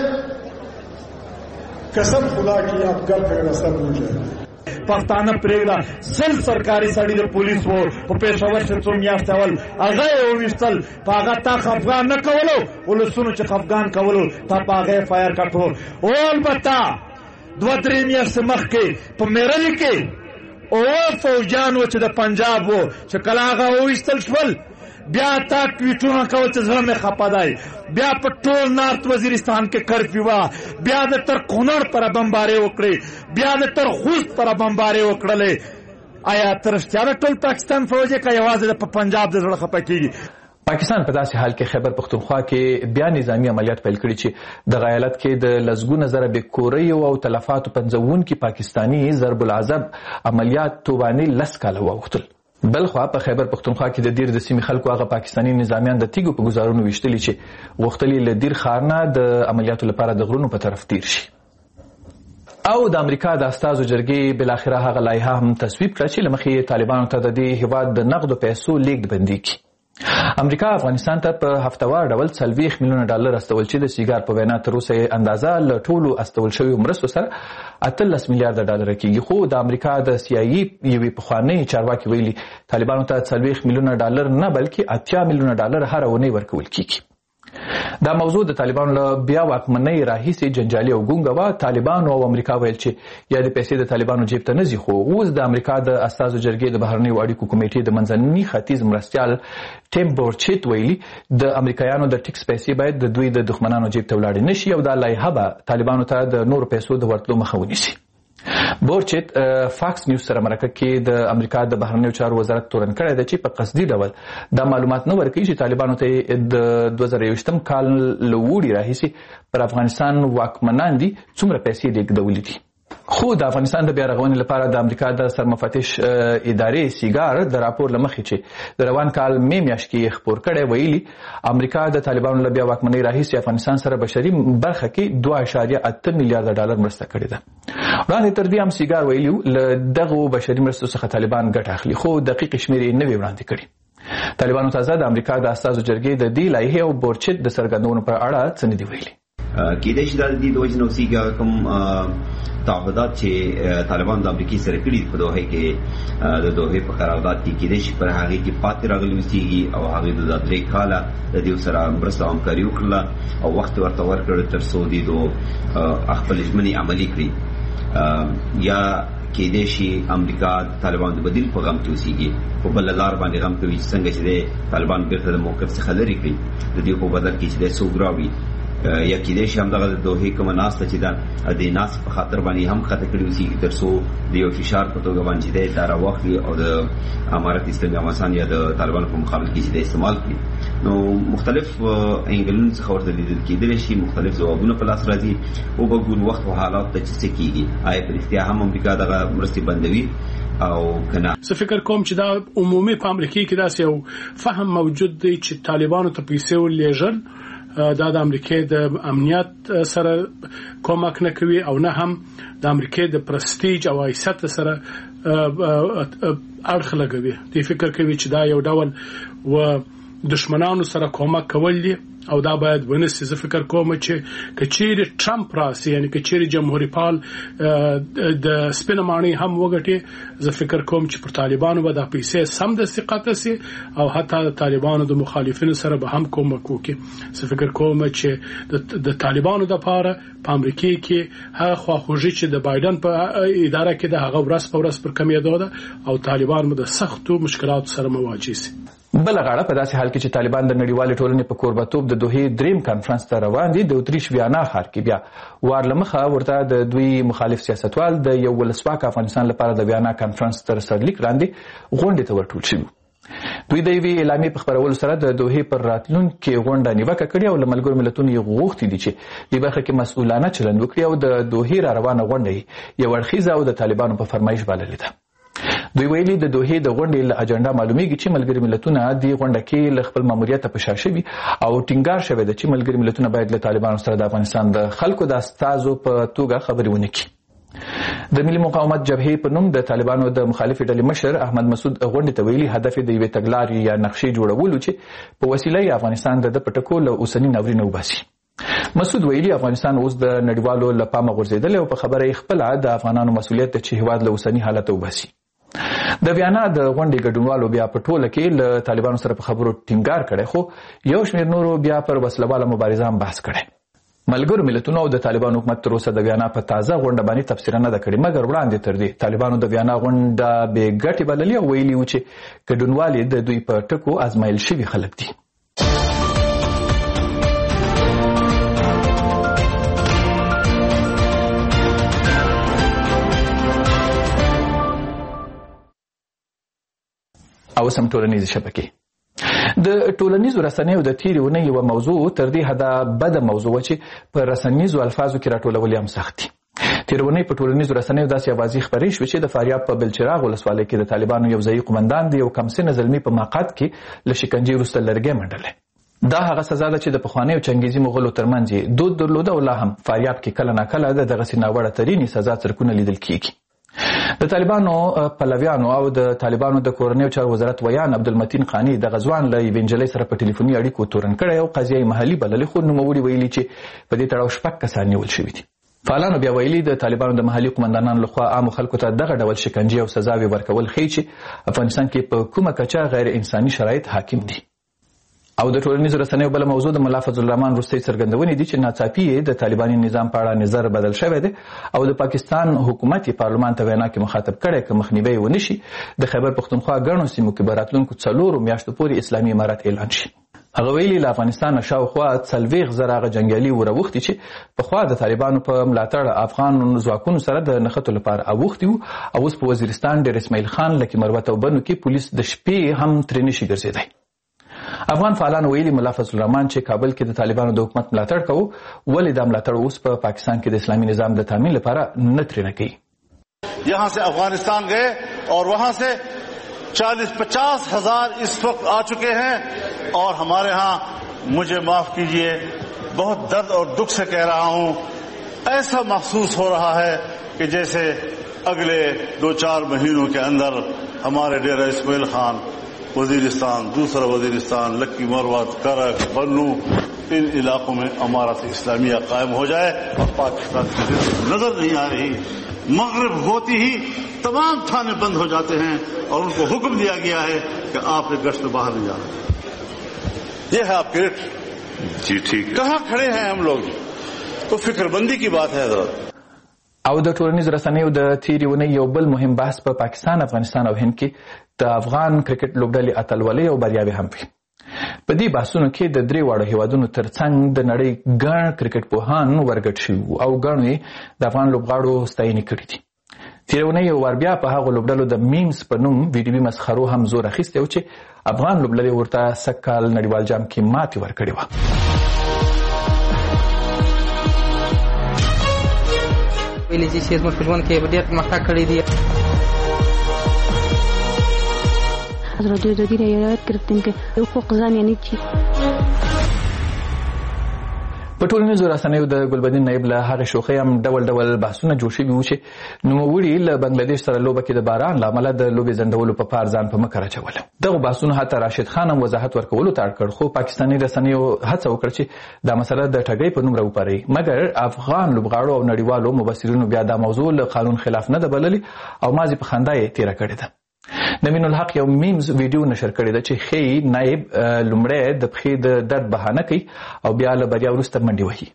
कसम खुदा की आप गल पे सब भूल जाएंगे. پښتانه پرېږده سل سرکاري سړي د پولیس وو په پېښور چې څو میاشتې اول هغه یې وویستل په هغه تا خفګان نه کولو ولسونو چې خفګان کولو تا په هغه یې فایر کټو او البته 2-3 میاشتې مخکې په میرل کې او فوجان و چې د پنجاب وو چې کله هغه وویستل شول بیا تا ټویټونه کول چې زړه مې خپه دی. بیا په ټول نارت وزیرستان کې کرفیو وه، بیا د تر کونړ پر بمبارې وکړې، بیا د تر خوست پر بمبارې وکړلې. آیا تر رښتیا ټول پاکستان فوج که یوازې په پنجاب د زړه خپه کېږي؟ پاکستان په داسې حال کې خیبر پښتونخوا کې بیا نظامی عملیات پیل کړي چې د غایلت کې د لسګونه زره بېکوریو او تلفاتو پنځوونکي پاکستاني ضرب العذب عملیات توبانې 10 کاله واوښتل. بلخوا په خیبر پښتونخوا کې د دیر د سیمې خلکو هغه پاکستاني نظامیان د تیګو په ګزارونو ویشتلي چې غوښتلي له دیر ښار نه د عملیاتو لپاره د غرونو په طرف تیر شي. او د امریکا د استازو جرګې بالاخره هغه لایحه هم تصویب کړه چې له مخې طالبانو ته د دې هیواد د نقدو پیسو لیږد بندي کړي. امریکا افغانستان ته په هفتوار ډول 40 میلیونه ډالر استول چې د سیګار په وینا تر اوسه اندازه له ټولو استول شویو مرستو سره 18 میلیارډ ډالر کېږي. خو د امریکا د سی آی ای یوې پخوانۍ چارواکي ویلي طالبانو ته 40 میلیونه ډالر نه بلکې 80 میلیونه ډالر هره اونۍ ورکول کېږي. دا موضوع د طالبانو له بیا واکمنۍ راهیسې جنجالي او ګونګه وه. طالبانو او امریکا ویل چې یا د پیسې د طالبانو جیب ته نه ځي، خو اوس د امریکا د استازو جرګې د بهرنیو اړیکو کمیټې د منځني ختیځ مرستیال ټیم بورچیت ویلي د امریکایانو د ټیکس پیسې باید د دوی د دښمنانو جیب ته ولاړې نشي او دا لایحه به طالبانو ته د نورو پیسو د ورتلو مخه ونیسي. بورچیت فاکس نیوز سره مرکه کې د امریکا د بهرنیو چارو وزارت تورن کړی دی چې په قصدي ډول دا معلومات نه ورکوي چې طالبانو ته د 2021 کال له وړي راهیسې پر افغانستان واکمنان دي څومره پیسې لیږدولې دي. خو د افغانستان د بیا رغونې لپاره د امریکا د سرمفتش ادارې سیګار د راپور له مخې چې د روان کال مې میاشت کې خپور کړی ویلي امریکا د طالبانو له بیا واکمنۍ راهیسې افغانستان سره بشري برخه کې 2.8 میلیارډ ډالر مرسته کړې ده. وړاندې تر دې هم سیګار ویلي له دغو بشري مرستو څخه طالبان ګټه اخلي، خو دقیق شمېرې یې نه وي وړاندې کړي. طالبانو تازه د امریکا د استازو جرګې د دې لایحې او بورچیت د څرګندونو په اړه څه نه دي ویلي. کېدای شي دا د دې د وجې نه اوسېږي کوم تعهدات چې طالبان د امریکې سره کړي په دوحې کې د دوحې په قرارداد کې کېدای شي پر هغې کې پاتې راغلي اوسېږي او هغې د 3 کاله د دې سره مرسته همکاري وکړله او وخت ورته ورکړ تر څو دې خپل ژمنې عملي کړي. یا کېدای شي امریکا طالبان د بدیل په غم کې اوسېږي، په بله لار باندې غم کوي چې څنګه چې د طالبان بیرته د موقف څخه لرې کړي د دې په بدل کې چې د څوک راوړي. یا کېدای شي همدغه د دوحې کومه ناسته چې ده د ناست په خاطر باندې هم خطه کړي اوسېږي تر څو د یو فشار په توګه باندې دی دا راواخلي او د امارت اسلامي افغانستان یا د طالبانو په مقابل کې چې دی استعمال کړي. نو مختلف انګلونو څخه ورته لیدل کېدلی شي، مختلف ځوابونه په لاس راځي او به ګورو وخت او حالات ته چې څه کېږي. آیا په رښتیا هم امریکا دغه مرستې بندوي او کنه؟ زه فکر کوم چې دا عمومي په امریکا کې داسې یو فهم موجود دی چې طالبانو ته پیسې ولېږل دا د امریکای د امنیت سره کومک نه کوي او نه هم د امریکای د پرستیج او عزت سره اړخ لګوي. دی فکر کوي چې دا یو ډول و دشمنانو سره کومک کول دي او دا باید ونسي. زه فکر کوم چې کچېری ټرمپ راسي یعنی کچېری جمهوریت پال د سپینمانی هم وګټي زه فکر کوم چې پر طالبانو به د پیسې سم د استقامت سي او حتی د طالبانو د مخالفینو سره به هم کومک وکړي. زه فکر کوم چې د طالبانو د پاره په امریکا کې هغه خواخوږي چې د بایدن په اداره کې د هغه ورځ په ورځ پر کمیدو ده او طالبان د سختو مشکلاتو سره مواجه شي. بل غاړه په داسې حال کې چې طالبان د نړیوالې ټولنې په کوربتوب د دوحې دریم کانفرنس ته روان دي د اتریش ویانا ښار کې بیا وارلمخه ورته د دوی مخالف سیاستوال د یو ولسواک افغانستان لپاره د ویانا کانفرنس تر سرلیک لاندې غونډې ته ورټول شوي. دوی د یوې اعلامیې په خپرولو سره د دوحې پر راتلونکې غونډه نیوکه کړې او له ملګرو ملتونو یې غوښتي دي چې دې برخه کې مسؤلانه چلند وکړي او د دوحې را روانه غونډه یې یو اړخیزه او د طالبانو په فرمایش بللې ده. دوی ویلي د دوحې د غونډې له اجنډا معلومیږي چې ملګري ملتونه د غونډه کې له خپل ماموریت په شا شوي او ټینګار شوی دی چې ملګري ملتونه باید له طالبانو سره د افغانستان د خلکو د استازو په توګه خبرې ونه کړي. د ملي مقاومت جبهې په نوم د طالبانو د مخالفې ډلې مشر احمد مسعود غونډې ته ویلي هدف د یوې تګلارې یا نقشې جوړولو چې په وسیله یې افغانستان د پټکو له اوسني ناورین وباسي. مسعود ویلي افغانستان اوس د نړیوالو له پامه غورځېدلی او په خبره یې خپله د افغانانو مسؤلیت دی چې هېواد له اوسني حالت وباسي. د ویانا د غونډې ګډونوالو بیا په ټوله کې له طالبانو سره په خبرو ټینګار کړی خو یو شمېر نورو بیا پر وسلواله مبارزه هم بحث کړی. ملګرو ملتونو او د طالبانو حکومت تر اوسه د ویانا په تازه غونډه باندې تبصره نه ده کړې مګر وړاندې تر دې طالبانو د ویانا غونډه بې ګټې بللې او ویلي وو چې ګډونوال یې د دوی په ټکو ازمایل شوي خلک دي. او سم ټولنیزې شبکې د ټولنیزو رسنیو د تیرې اونۍ یوه موضوع تر دې حده بده موضوع وه چې په رسنیزو الفاظو کې راټولول یې هم سخت دي. تیره اونۍ په ټولنیزو رسنیو داسې اوازې خپرې شوې چې د فاریاب په بلچراغ ولسوالۍ کې د طالبانو یو ځایي قومندان د یو کمسنه زلمي په مقعد کې له شکنجې وروسته لرګی منډلی. دا هغه سزا ده چې د پخوانیو چنګیزي مغولو ترمنځ یې دود درلوده او لا هم فاریاب کې کله ناکله د دغسې ناوړه ترینې سزا څرکونه لیدل کیږي. د طالبانو پلویانو او د طالبانو د کورنیو چارو وزارت ویان عبدالمتین قانی د غزوان له یوې نجلۍ سره په ټلیفوني اړیکو تورن کړی او قضیه یې محلي بللې خو نوموړي ویلي چې په دې تړاو 6 کسان نیول شوي دي. فعالانو بیا ویلي د طالبانو د محلي قومندانانو لخوا عامو خلکو ته دغه ډول شکنجې او سزاوې ورکول ښیي چې افغانستان کې په کومه کچه غیر انساني شرایط حاکم دي. او د ټولنیزو رسنیو بله موضوع د ملا فضل الرحمن وروستۍ څرګندونې دي چې ناڅاپي د طالباني نظام په اړه نظر بدل شوی دی او د پاکستان حکومت یې پارلمان ته وینا کې مخاطب کړی که مخنیوی ونه شي د خیبر پښتونخوا ګڼو سیمو کې به راتلونکو 4 میاشتو پورې اسلامي امارت اعلان شي. هغه ویلي له افغانستان شاوخوا 40,000 هغه جنګیالي وراوښتي چې پخوا د طالبانو په ملاتړ افغان ځواکونو سره د نښتو لپاره اوښتي وو او اوس په وزیرستان ډېر اسماعیل خان لکه مروت او بنو کې پولیس د شپې هم ترې نشي ګرځېدی. افغان فعالان ویلي ملا فضل الرحمن چې کابل کې د طالبانو د حکومت ملاتړ کوو ولې دا ملاتړ اوس په پاکستان کې د اسلامي نظام د تامین لپاره نه ترې نه کوي. यहाँ से अफगानिस्तान गए और वहां से 40-50 हजार इस वक्त आ चुके हैं और हमारे यहाँ मुझे माफ कीजिए बहुत दर्द और दुख से कह रहा हूं ऐसा महसूस हो रहा है कि जैसे अगले 2-4 महीनों के अंदर हमारे डेरा इस्माइल खान वजीरिस्तान दूसरा वजीरिस्तान लक्की मरवत करक बन्नू इन इलाकों में अमारत इस्लामिया कायम हो जाए और पाकिस्तान की नजर नहीं आ रही मगरिब होती ही तमाम थाने बंद हो जाते हैं और उनको हुक्म दिया गया है कि आप एक गश्त बाहर नहीं जाना. ये है आपकी रिट. जी ठीक. कहाँ खड़े हैं हम लोग तो फिक्रबंदी की बात है हजरत. او د ټولنیزو رسنیو د تیرې اونۍ یو بل مهم بحث په پاکستان افغانستان او هند کې د افغان کرکټ لوبډلې اتلولۍ او بریاوې هم وي. په دې بحثونو کې د 3 واړو هیوادونو ترڅنګ د نړۍ ګڼ کرکټ پوهان ورګډ شوي او ګڼو یې د افغان لوبغاړو ستاینې کړې دي. تیره اونۍ یو وار بیا په هغو لوبډلو د میمز په نوم ویډیوي مسخرو هم زور اخیستی و چې افغان لوبډلې ورته سږ کال نړیوال جام کې ماتې ورکړې وه. ویلي چې زموږ په ژوند کې ډېر پرمختګ کړی دی. از رادیو دادی را یاد گرفتیم که حقوق زن یعنی چی. په ټولنیزو رسنیو د ګلبدین نایب له هغې شوخۍ هم ډول ډول بحثونه جوړ شوي وو چې نوموړي له بنګلادیش سره لوبه کې د باران له امله د لوبې ځنډولو په پار ځان په مکر اچولی. دغو بحثونو حتی راشد خان هم وضاحت ورکولو ته اړ کړ، خو پاکستاني رسنیو هڅه وکړه چې دا مسله د ټګۍ په نوم راوپاروي، مګر افغان لوبغاړو او نړیوالو مبصرینو بیا دا موضوع له قانون خلاف نه ده بللې او مازې په خندا یې تېره کړې ده. نوین الحق یو میمز ویډیو نشر کړی ده چې ښیي نایب لومړی د پښې د درد بهانه کوي او بیا له بریا وروسته منډې وهي.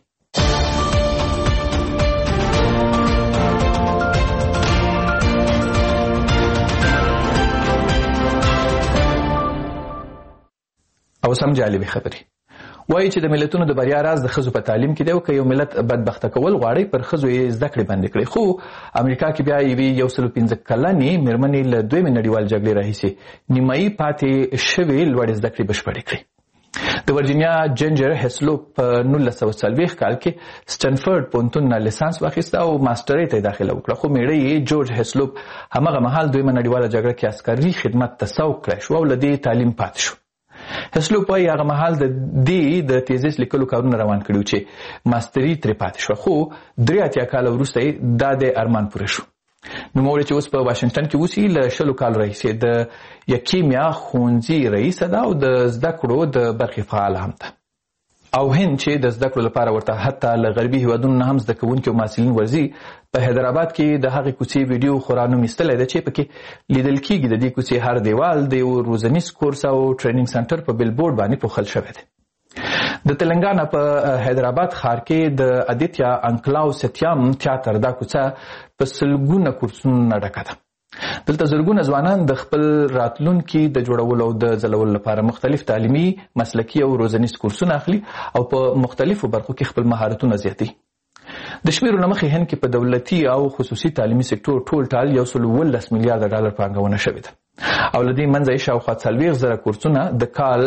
او سم جالبې خبرې وایي چې د ملتونو د بریا راز د ښځو په تعلیم کې دی او که یو ملت بدبخته کول غواړي پر ښځو یې زده کړې بندې کړي. خو امریکا کې بیا یوې 115 کلنې مېرمنې له دویمې نړیوالې جګړې راهیسې نیمایي پاتې شوې لوړې زده کړې بشپړې کړې. د ورجینیا جنجر هیسلوپ په 1940 کال کې سټنفورډ پوهنتون نه لیسانس واخیسته او ماسټرۍ ته داخله وکړه، خو میړه یې جورج هیسلوپ همغه مهال دویمه نړیواله جګړه کې عسکري خدمت ته سوق کړی شو او له دې تعلیم پاتې شو. هیسلوپ وایي هغه مهال د دې د تیزیس لیکلو کارونه روان کړي چې ماستري ترې پاتې شوه، خو 83 کاله وروسته یې دا د ارمان پوره شو. نوموړې چې اوس په واشنګټن کې اوسي له 20 کالو راهیسې د یکیمیا ښوونځي رئیسه ده او د زده کړو د برخې فعاله هم ده. او هند چې د زده کړو لپاره ورته حتی له غربي هیوادونو نه هم زده کوونکي او محصلین ورځي، په حیدرآباد کې د هغې کوڅې ویډیو خورا نوم ایستلی ده چې پکې لیدل کېږي د دې کوڅې هر دیوال د یو روزنیز کورس او ټریننګ سنټر په بیلبورډ باندې پوښل شوی دی. د تلنګانا په حیدرآباد ښار کې د ادیتیا انکلاو ستیام تیاتر دا کوڅه په سلګونه کورسونو نه ډکه ده. دلته زرګونه ځوانان د خپل راتلونکي د جوړولو او د ځلولو لپاره مختلف تعلیمي، مسلکي او روزنیز کورسونه اخلي او په مختلفو برخو کې خپل مهارتونه زیاتوي. د شمیرو له مخې هند کې په دولتي او خصوصي تعلیمي سکتور ټول ټال 119 میلیارډ ډالر پانګونه شوې ده او له دې منځه یې شاوخوا 40,000 کورسونه د کال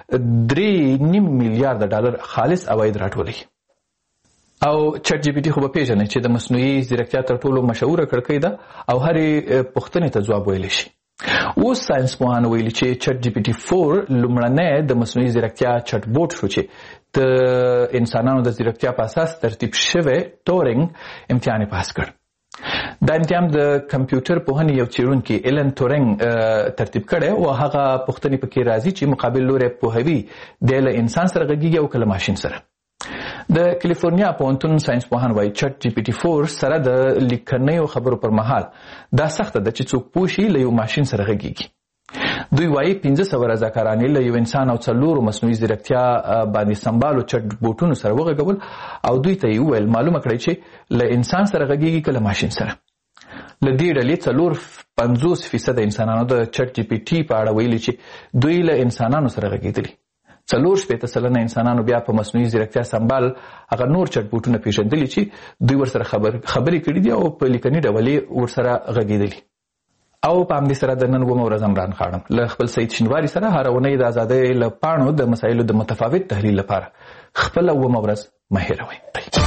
3.5 میلیارډ ډالر خالص عواید راټولوي. او چټ جی پی ټي خو به پیژنئ چې د مصنوعي ځیرکتیا تر ټولو مشهوره کړکۍ ده او هرې پوښتنې ته ځواب ویلی شي. اوس ساینس پوهانو ویلي چې چټ جی پی ټي 4 لومړنی د مصنوعي ځیرکتیا چټ بوټ شو چې د انسانانو د ځیرکتیا په اساس ترتیب شوی ټورینګ امتحان یې پاس کړ. دا امتحان د کمپیوټر پوهنې یو څېړونکي ایلن تورینګ ترتیب کړی او هغه پوښتنې پکې راځي چې مقابل لوری پوهوي دی له انسان سره غږیږي او که له ماشین سره. د کالیفورنیا پوهنتون ساینس پوهان وایي چټ جی پی ټي 4 سره د لیکنیو خبرو پر مهال دا سخته ده چې څوک پوه شي له یو ماشین سره غږیږي. دوی وایي 1500 رضاکارانې له یو انسان او 4 مصنوعي ځیرکتیا باندې سمبالو چټ بوټونو سره وغږول او دوی ته یې وویل معلومه کړئ چې له انسان سره غږیږي که له ماشین سره. له دې ډلې 50% انسانانو د چټ جی پی ټي په اړه ویلي چې دوی له انسانانو سره غږېدلي. 40% انسانانو بیا په مصنوعي ځیرکتیا سمبال هغه نور چټ بوټونه پیژندلي چې دوی ورسره خبرې کړي دي او په لیکني ډول یې ورسره غږېدلي. او په همدې سره د نن اوومه ورځ عمران خاړم له خپل سید شینواري سره هره اونۍ د ازادۍ له پاڼو د مسایلو د متفاوت تحلیل لپاره خپله اوومه ورځ مه هېروئ.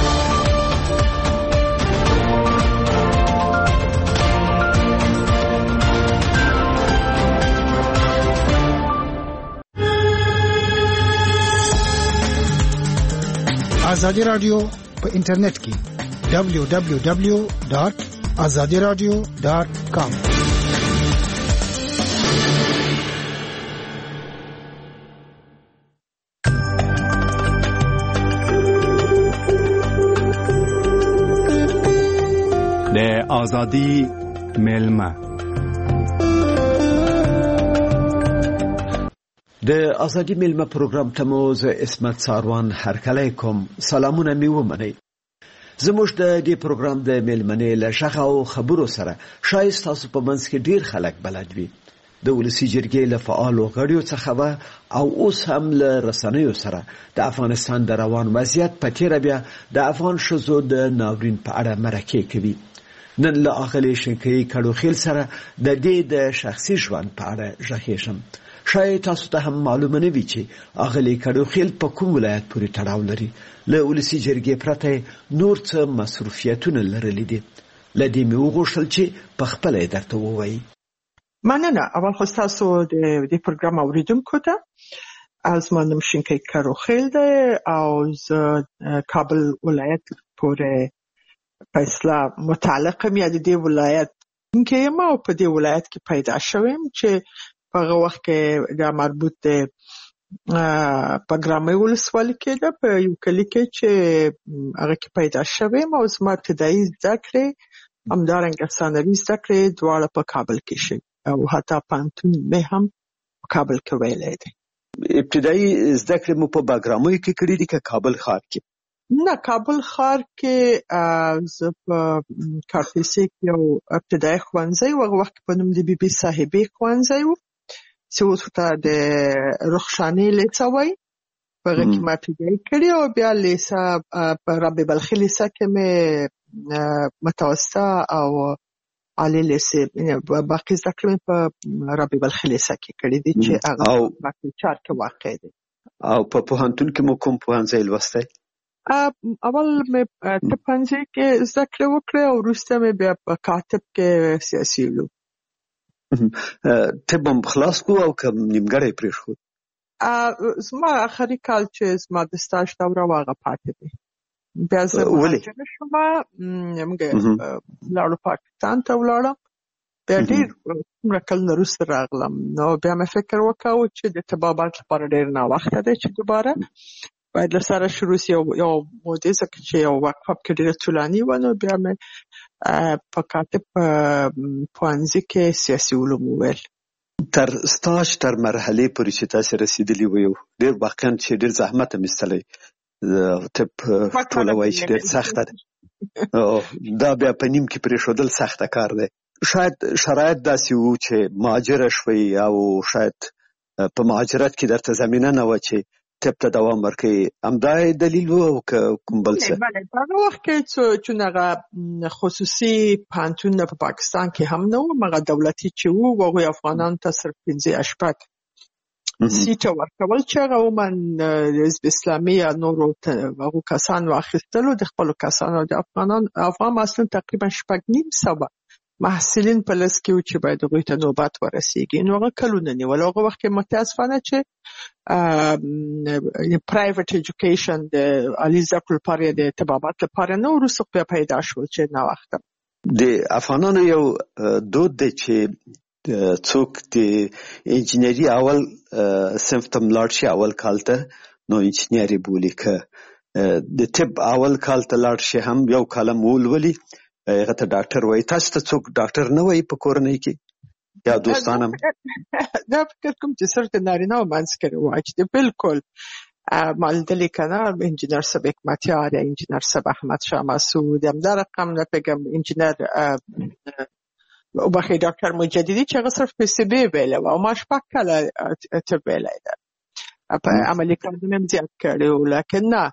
آزادی رادیو په انټرنیټ کې www.azadiradio.com. د آزادی ملمه د ازادي ملمه پروګرام ته مو زه اسمت ساروان هرکلی کوم. سلامونه مې ومنئ. زموږ د دې پروګرام د ملمنې له شغه او خبرو سره شاید تاسو په منځ کې ډیر خلک بلد وي. د ولسي جرګې له فعالو غړیو څخه او اوس هم له رسنیو سره د افغانستان د روان وضعیت په تیره بیا د افغان ښځو د ناورین په اړه مرکې کوي. نن له اغلې شنکۍ کډوخیل سره د دې د شخصي ژوند په اړه ژغېږم. شاید تاسو ته هم معلومه نه وي چې اغلې کډوخیل په کوم ولایت پورې تړاو لري. له ولسي جرګې پرته نور څه مصروفیتونه لرلي دي. له دې مې وغوښتل چې په خپله یې درته ووایي. مننه. اول خو ستاسو د پروګرام اوریدونکو ته زما نوم شینکۍ کروخیل دی او زه کابل ولایت پورې په اصطلاح متعلق یم یا د دې ولایت کې یم او په دې ولایت کې پیدا شوم چې په هغه وخت کې دا مربوط دی په ګرامۍ ولسوالۍ کې ده په یو کلي کې چې هغه کې پیدا شوم او زما ابتدایي زده کړې همدارنګه ثانوي زده کړې دواړه په کابل کې شوې او حتی پوهنتون مې هم په کابل کې ویلی دی. ابتدایي زده کړې مو په باګرامۍ کې کړې دي که کابل ښار کې؟ نه، کابل ښار کې زه په کارتیسي کې یو ابتدایي ښوونځی و، هغه وخت په نوم د بي بي صاحبې ښوونځی و چې اوس ورته د رخشانې لیسه وایي. په هغه کې ما ابتدایي کړې او بیا لیسه په رابعه بلخي لیسه کې مې متوسطه او عالی لیسه باقي زده کړې په رابعه بلخي لیسه کې کړې دي چې هغه په چار کې واقع دی. او په پوهنتون کې مو کوم پوهنځی لوستی؟ اول مې په پوهنځي کې زده کړې وکړې او وروسته مې بیا په کاتب کې سیاسي علوم. طب هم خلاص کو او که نیمګړی پرېښود؟ زما آخري کال چې زما د سټاژ دوره وه هغه پاتې دی. بیا زه مهاجره شوم، موږ لاړو پاکستان ته ولاړم. بیا ډېر څومره کلونه وروسته راغلم نو بیا مې فکر وکړ چې د طبابت لپاره ډېر ناوخته دی چې دوباره باید له سره شروع شي یو مودې ځکه چې یو وقفه پکې ډېره طولاني وه نو بیا مې په کاتب پوهنځي کې سیاسي علوم وویل. تر سټاژ تر مرحلې پورې چې تاسې رسېدلي وئ ډېر واقعا چې ډېر زحمت هم ایستلی، طب ټوله وایي چې ډېر سخته ده، دا بیا په نیم کې پرېښودل سخته کار دی. شاید شرایط داسې وو چې مهاجره شوئ او شاید په مهاجرت کې درته زمینه نه وه چې طب ته دوام ورکوي، همدا دلیل و او که کوم بل څه؟ بله، په هغه وخت کې چون هغه خصوصي پوهنتونونه په پاکستان کې هم نه وو، هغه دولتي چې وو هغوی افغانانو ته صرف 15 سیټه ورکول چې هغه عموما د حزب اسلامي یا نورو هغو کسانو اخیستلو د خپلو کسانو د افغان محصلین تقریبا 6.5 محصلین په لس کې و چې باید هغوی ته نوبت ورسیږي. نو هغه کلونه نیول. هغه وخت کې متاسفانه چې پرایویټ ایجوکیشن د عالي زده کړو لپاره د طبابت لپاره نه، وروسته بیا پیدا شول چې ناوخته. د افغانانو یو دود دی چې څوک د انجینري اول صنف ته ملاړ شي اول کال ته نو انجینري بولي، که د طب اول کال ته لاړ شي هم یو کالم ولولي هغه ته ډاکټر وایي. تاسو ته څوک ډاکټر نه وایي په کورنۍ کې یا دوستان هم؟ دا فکر کوم چې صرف د نارینه‌و منځ کې رواج دی. بالکل ما لیدلي که نه انجینر صاحب حکمتیار یا انجینر صاحب احمد شاه مسعود، همدا رقم نه پوهېږم انجینر وبخښئ ډاکټر مجددي چې هغه صرف پی سی بي ویلی وه او ما 6 کاله طب ویلی ده، په عملي کارونه هم زیات کړي وو. لکن نه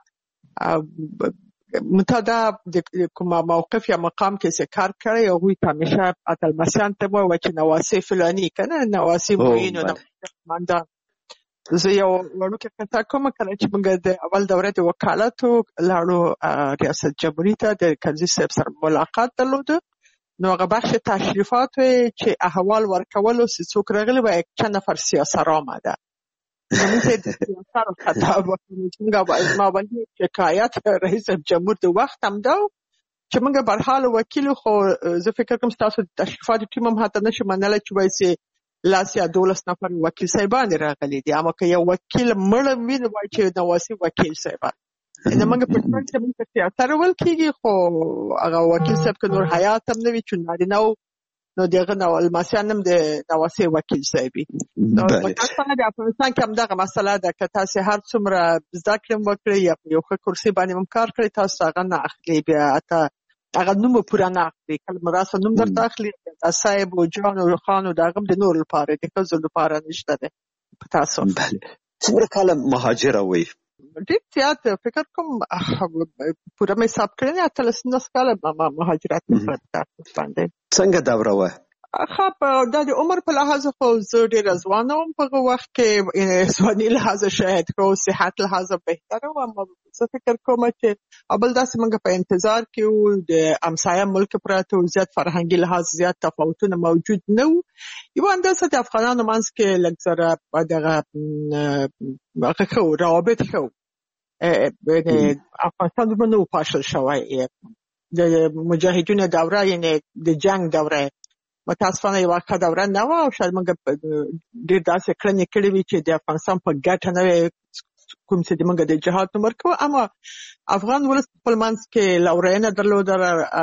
متدا د کوم موقف یا مقام کې چې کار کړی هغوی ته همیشه اتلمسیان ته وایي چې نواسي فلاني که نه نواسي معین و قماندان. زه یو وړوکې قصه کوم. کله چې موږ د اول دوره د وکالتو لاړو ریاست جمهوري ته د کنځي صاحب سره ملاقات درلوده، نو هغه بخش تشریفات چې احوال ورکولو چې څوک راغلي و 1 نفر سیاسر آمده. زمین ته د سیاسر خطاب وکړو چې موږ ما باندې شکایت رئیس جمهور د وخت هم دا چې موږ برحال وکیل خو زه فکر کوم ستاسو د تشریفاتو ټیم هم حتی نشي منلی چې وایي چې لاس یا 12 نفر وکیل صاحبان راغلي دي، اما که یو وکیل مړه وي نو وایي چې نواسي وکیل صاحبان. نو موږ په ټول کې موږ سیاسر ویل کېږي خو هغه وکیل صاحب که نور حیات هم نه وي چون نارینه نو دغه لمسیان هم د نواسي وکیل صاحب وي. نو متاسفانه د افغانستان کې همدغه مسله ده که تاسې هر څومره زده کړې هم وکړئ یا په یو ښه کرسي باندې هم کار کړئ تاسو هغه نه اخلي، بیا حتی هغه نوم پوره نه اخلي. کله مراسته نوم درته اخلي د صاحب و جان و خان و د هغه د نورو لپاره د ښځو لپاره نشته دی په تاسو. څومره کاله مهاجره وئ؟ ډېر زیات فکر کوم پوره مې حساب کړی نه 18 کاله ما مهاجرت وکړ. څنګه دوره وه؟ خب دا د عمر په لحاظ خو زه ډېره ځوانه وم په هغه وخت کې، ځواني لحاظ شاید خو صحت لحاظ بهتره وم. زه فکر کوم چې بل داسې موږ په انتظار کې وو، د همسایه ملک پراته وو، زیات فرهنګي لحاظ زیات تفاوتونه موجود نه وو. یوه اندازه د افغانانو منځ کې لږ زره دغه ښه وو، روابط ښه وو. افغانستان دومره نه و پاشل شوی. د مجاهدینو دوره یعنې د جنګ دوره متاسفانه یوه ښه دوره نه وه، او شاید موږ ډېر داسې کړنې کړې وي چې د افغانستان په ګټه نه وي، کوم چې موږ د جهاد نوم ورکوو. اما افغان ولس خپل منځ کې لورینه درلوده،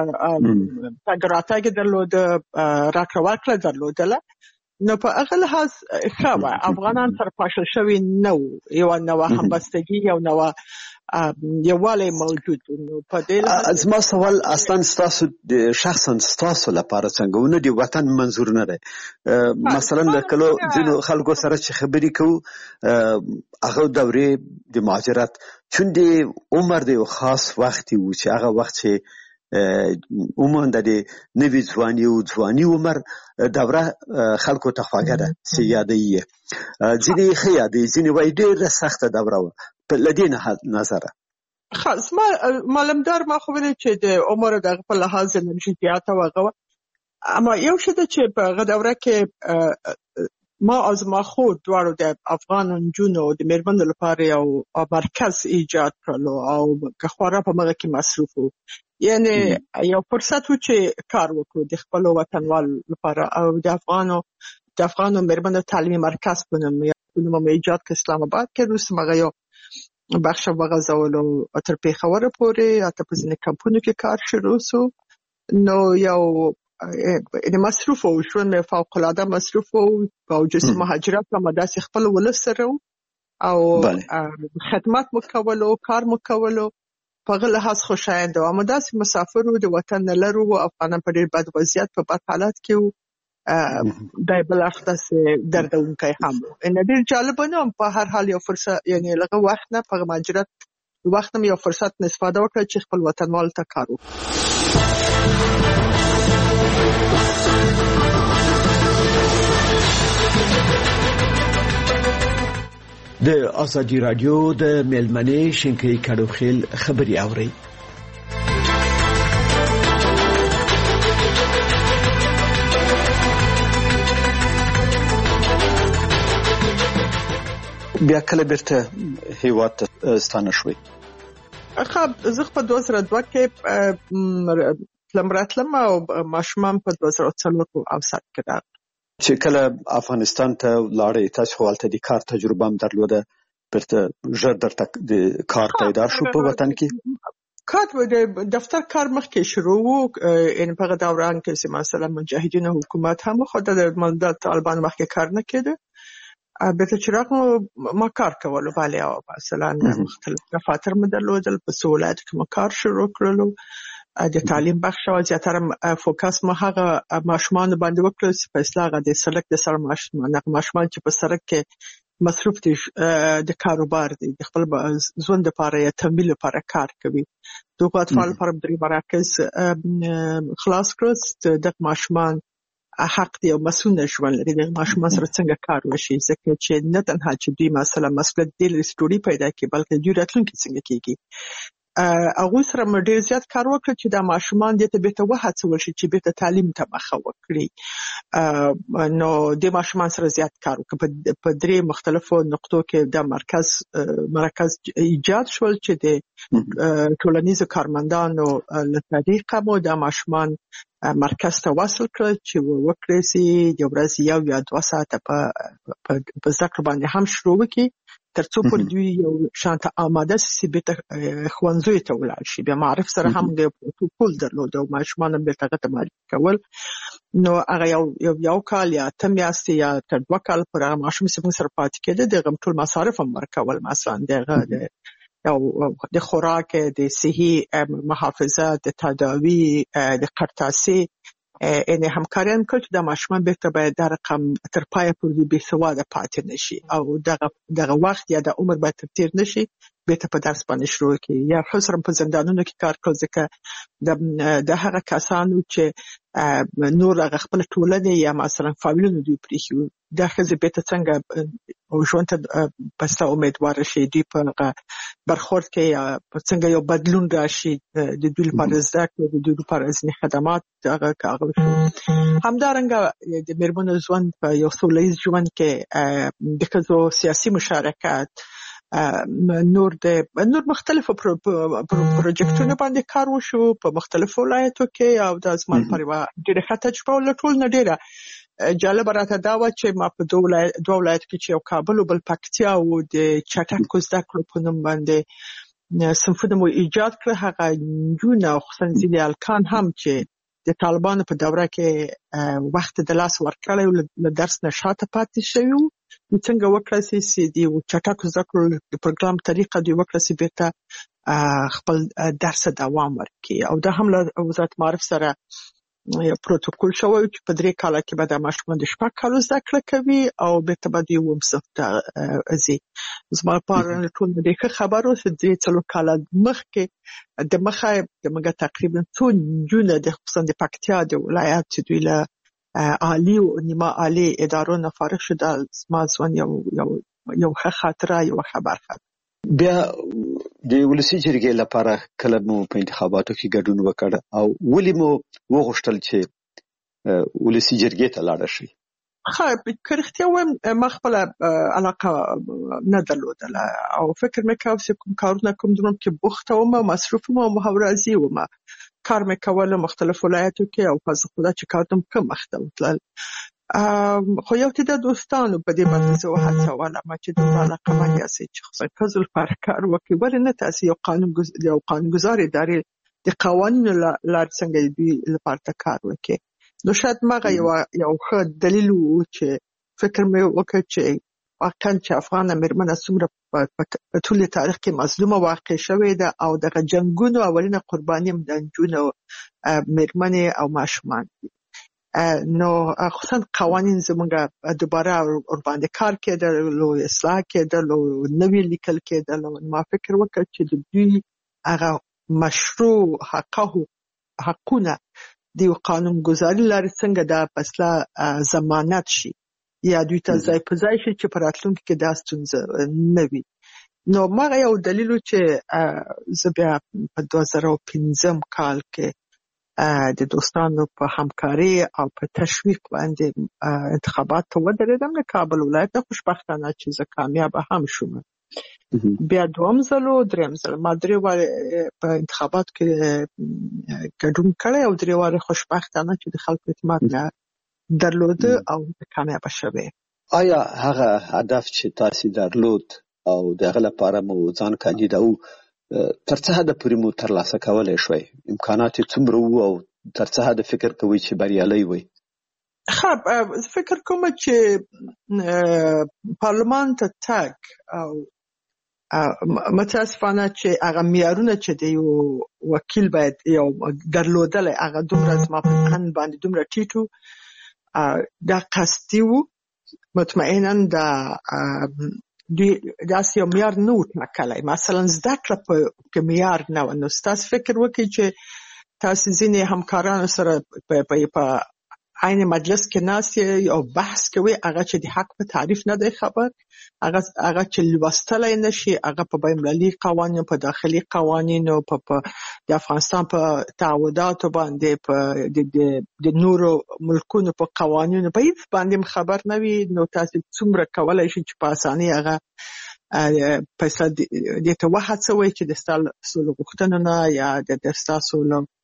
تګ راتګ یې درلوده، راکړه ورکړه درلودله. نو په هغه لحاظ ښه وه. افغانان سره پاشل شوي نه وو، یوه نوه همبستګي، یو نوه یووالی موجود. نو په دې لحاظ زما سوال اصلا ستاسو شخصا ستاسو لپاره څنګه و، نه د وطن منظور نه دی. مثلا د کلو ځینو خلکو سره چې خبرې کوو، هغه دورې د مهاجرت چون د عمر د یو خاص وختي و چې هغه وخت چې عموما د نوي ځواني عمر دوره خلکو ته خواږه ده چې یادوي یې. ځینې ښه یادوي، ځینې وایي ډېره سخته دوره وه. له دې نظره خاص معلومدار ما خو ویلې چې د عمر دغه په لحاظ انرژي زیاته وه هغه. اما یو شی ده چې په هغه دوره کې ما او زما خور دواړو د افغان نجونو د مېرمنو لپاره یو مرکز ایجاد کړلو، او که خورا په هغه کې مصروف وو. یعنې یو فرصت و چې کار وکړو د خپلو وطنوالو لپاره، او د افغانو مېرمنو تعلیمي مرکز په نوم ایجاد کړ اسلام آباد کې. وروسته هغه یو بخش وغځولو تر پېښوره پورې، حتی په ځینې کمپونو کې کار شروع سو. نو یو مصروف و، ژوند مې فوق العاده مصروف و، باوجود مهاجرت هم داسې خپل ولس سره و، او خدمت مو کولو، کار مو کولو، په هغه لحاظ خوشایند و. اما داسې مسافر و، د وطن نه لرو، افغانان په ډېر بد وضعیت په بد حالت کې و. دا بل اړخ داسې دردونکی هم و. ډېر جالبه نه وم. په هر حال یو فرصت، یعنې لږه وخت نه په مهاجرت وخت هم یو فرصت نه استفاده وکړه چې خپل وطنوالو ته کار وکړو. د ازادي راډیو د میلمنې شینکۍ کډوخیل خبري اوري. بیا کله بیرته هیواد ته ستانه شوي؟ زه په 2002 کې راتلم، او ماشومان په 2004 اوسط کې راغلل. چې کله افغانستان ته لاړې، تاسو خو هلته د کار تجربه هم درلوده، بیرته ژر درته د کار پیدا شو په وطن کې؟ کار د دفتر کار مخکې شروع وو، یعنې په هغه دوران کې چې مثلا مجاهدینو حکومت هم خو د طالبان مخکې کار نه کېده. بیرته چې راغلم ما کار کولو، بله، او مثلا مختلف دفاتر مې درلودل، په څو ولایتو کې ما کار شروع کړلو. د تعلیم بخش او زیاتره فوکس ما هغه ماشومان باندې وکړ چې په اصلاح د سړک د سر ماشومان چې په سړک کې مصروف دي، د کاروبار دي، د خپل ژوند لپاره یا تمویل لپاره کار کوي. دغه اطفال لپاره درې مراکز خلاص کړل. د ماشومان حق دی او مسؤل ژوند لري، د ماشومان سره څنګه کار وشي، ځکه چې نه تنها چې دوی مثلا مسؤلیت دی لري سټوري پیدا کوي، بلکې دوی راتلونکي څنګه کېږي. هغوی سره مې ډېر زیات کار وکړ چې دا ماشومان دې ته بیرته وهڅول شي چې بیرته تعلیم ته مخه وکړي. نو د ماشومان سره زیات کار وکړ. په درې مختلفو نقطو کې دا مرکز ایجاد شول چې د ټولنیزو کارمندانو له طریقه مو دا ماشومان مرکز ته وصل کړ چې وکړي سي د ورځې 1 یا 2 ساعته په زده کړه باندې هم شروع وکړي، ترڅو پر دوی یو شانته آماده سي بیرته ښوونځیو ته ولاړ شي. بیا معرف سره هم د پروتوکول درلود او ماشومان هم بیرته هغه ته معرفي کول. نو هغه یو کال یا 8 میاشتې یا تر 2 کال پورې هغه ماشوم چې سره پاتې کېده، دغه ټول مصارف هم ورکول، مثلا دغه د خوراک، د صحي محافظه، د تداوی، د قرطاسي، یعنې همکاري هم کړ چې دا ماشومان بیرته باید دا رقم تر پایه پورې بې سواده پاتې نشي، او دغه وخت یا د عمر باید تر تیر نشي بیرته په درس باندې شروع کړي یا خصوصا په زندانونو کې کار کول ځکه د هغه کسانو چې نور هغه خپل ټولنه یا مثلا فامیلونو دوی پریښي دا ښځې بیرته څنګه ژوند ته پسته امیدوار شي دوی په برخورد کې یا څنګه یو بدلون راشي د دوی لپاره زده کړه د دوی لپاره ځینې خدمات هغه همدارنګه د میرمنو ژوند په یو سوله ییز ژوند کې د ښځو سیاسي مشارکت نور مختلفو پروجیکټونو باندې کار وشو په مختلفو ولایتو کې او د زمان پر ډیره ښه تجربه ولټول نه ډیره جالب راته دا و چې ما په دوه ولایت کې چې یو کابل او بل پکتیا او د چټکو زده کړو په نوم باندې صنفونه مو ایجاد کړ هغه نجونه خصوصا ځینې الکان هم چې د طالبانو په دوره کې وخت د لاس ورکړی او له درس نه شاته پاتې شوي څنګه وکړای شي د چټکو زده کړو د پروګرام طریقه دوی وکړای شي بیرته خپل درس دوام ورکړي او دا هم له وزارت معارف سره پروتوکول شوی چې په 3 کال کې به د ماشومان د 6 کالو زده کړه کوي او بیرته به دوی ومصف ته ځي زما لپاره ټول د خبرو چې 3 کال مخکې د مخه د مګه تقریبا څو جون د خصوصا د پکتیا د ولایت چې دوی له عالی او نیمه عالی ادارو نه فارغ شو د زما ځوان یو خاطره یو خبر بیا د ولسی جرګې لپاره کله مو په انتخاباتو کې ګډون وکړ او ولې مو وغوښتل چې ولسی جرګې ته لاړ شئ؟ کرختیا وایم ما خپل علاقه نه درلودله او فکر مې کاوه چې کوم کارونه کوم دروم کې بوخته وم مصروف وم او محاورازي وم کار مې کول مختلف ولایتو کې او په خپل چې کارتم کم مختل خو یو ته د دوستانو په دې باندې زه وهڅوله ما چې د علاقه باندې اسې چې خپل پر کار وکړي ولې نه تاسو یو قانونګذار ادارې د قوانینو لار څنګه دوی لپاره کار وکړي نو شاید ماغه یو ښه دلیل و چې فکر مې وکړ چې واقعا چې افغان میرمنه څومره په ټول تاریخ کې مظلومه واقع شوې ده او د جنگونو اولینه قرباني هم د نجونو میرمنې او ماشومان نو خصوصا قوانین زموږ دوباره ور باندې کار کېدل او اصلاح کېدل او نوې لیکل کېدل ما فکر وکړ چې د دوی هغه مشروع حقونه د قانون گذاري لري څنګه دا پسله ضمانت شي یا دوی ته ځای په ځای شي چې په راتلونکي کې دا ستونزه نه وي نو ما یو دلیل چې زه بیا په 2015 کال کې د دوستانو په همکاري او په تشویق باندې انتخابات ته ودرېدم د کابل ولایت خوشبختانه چې زه کامیاب هم شوم بیا دوم ځلو دریم ځل ما درې واره په انتخابات کې ګډون کړی او درې واره خوشبختانه چې د خلکو اعتماد درلود او کامیاب شوه آیا هغه هدف چې تاسو درلود او دغه لپاره مو ځان کاندید او تر څه حد پورې مو ترلاسه کولای شوي امکانات څومره وو او تر څه حد فکر کوئ چې بریالي وي فکر کوم چې پارلمان ته تک او متاسفانه چې هغه معیارونه چې د یو وکیل باید یو درلودل هغه دومره ما په ان باندې دومره ټیټو دا قصدي وو مطمئنا دا داسې یو معیار نه و ټاکلی مثلا زده کړه په معیار نه و نو ستاسو فکر وکړئ چې تاسو ځینې همکارانو سره په عین مجلس کې ناست او بحث کوي هغه چې د حق په تعریف نه دی خبر هغه چې لوستلای نشي هغه په بین‌المللي قوانینو په داخلي قوانینو په د افغانستان په تعهداتو باندې په د نورو ملکونو په قوانینو په هیڅ باندې خبر نه وي نو تاسو څومره کولای شئ چې په اسانۍ هغه پیسې د ته وهڅوي چې د ستاسو غوښتنو نه یا د ستاسو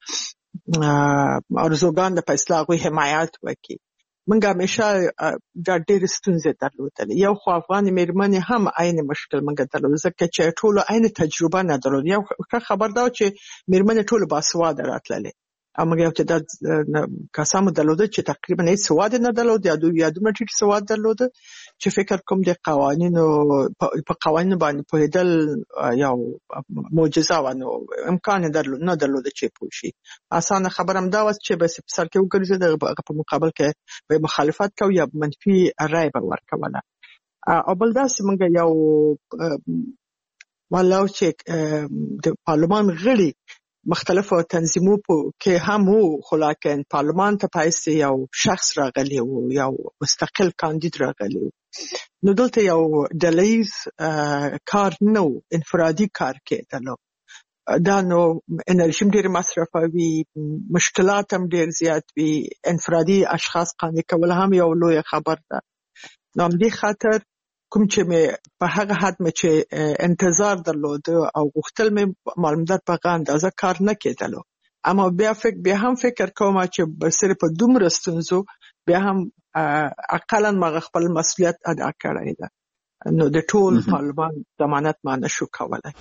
ارزوګان د پیسې غوښتنې حمایت وکړي موږ همیشه دا ډېر ستونزې درلودلې یو خو افغان میرمنې هم عین مشکل موږ درلود ځکه چې ټول عین تجربه نه درلود یو خبر دا چې میرمنې ټول باسواده راتللې موږ یو چې د کسانو درلود چې تقریبا هیڅ سواد نه درلود یا دومره ټیټ سواد درلود چې فکر کوم د قوانینو په قوانینو باندې پوهېدل یو معجزه و نو امکان نه درلود چې پوه شي اسانه خبر هم دا و چې بس په سر کې وګرځي د په مقابل کې به مخالفت کوي یا منفي رائے به ورکوله او بل داسې موږ یو والله چې د پارلمان غړي مختلفو تنظیمو کې هم وو، خو لکن پارلمان ته پایسته یو شخص راغلی وو، یو مستقل کاندید راغلی وو. نو دلته یو ډلهیز کار نه وو، انفرادي کار کېدلو. دا نو انرژي ډېر مصرفوي، مشکلات هم ډېر زیات وي، انفرادي اشخاص قانع کول هم یو لوی خبر ده. نو همدې خاطر کوم چې مې په هغه حد مې چې انتظار درلود او غوښتل مې معلومات په هغه اندازه کار نه کېدلو، اما بیا هم فکر کوم چې صرف په دومره ستونزو بیا هم اقلا ما خپل مسؤلیت ادا کړی ده. نو د ټول پارلمان ضمانت ما نشو کولای.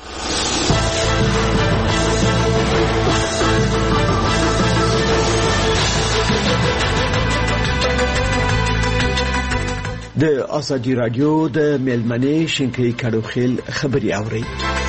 د ازادي رادیو د میلمنې شینکۍ کډوخیل خبري اوري.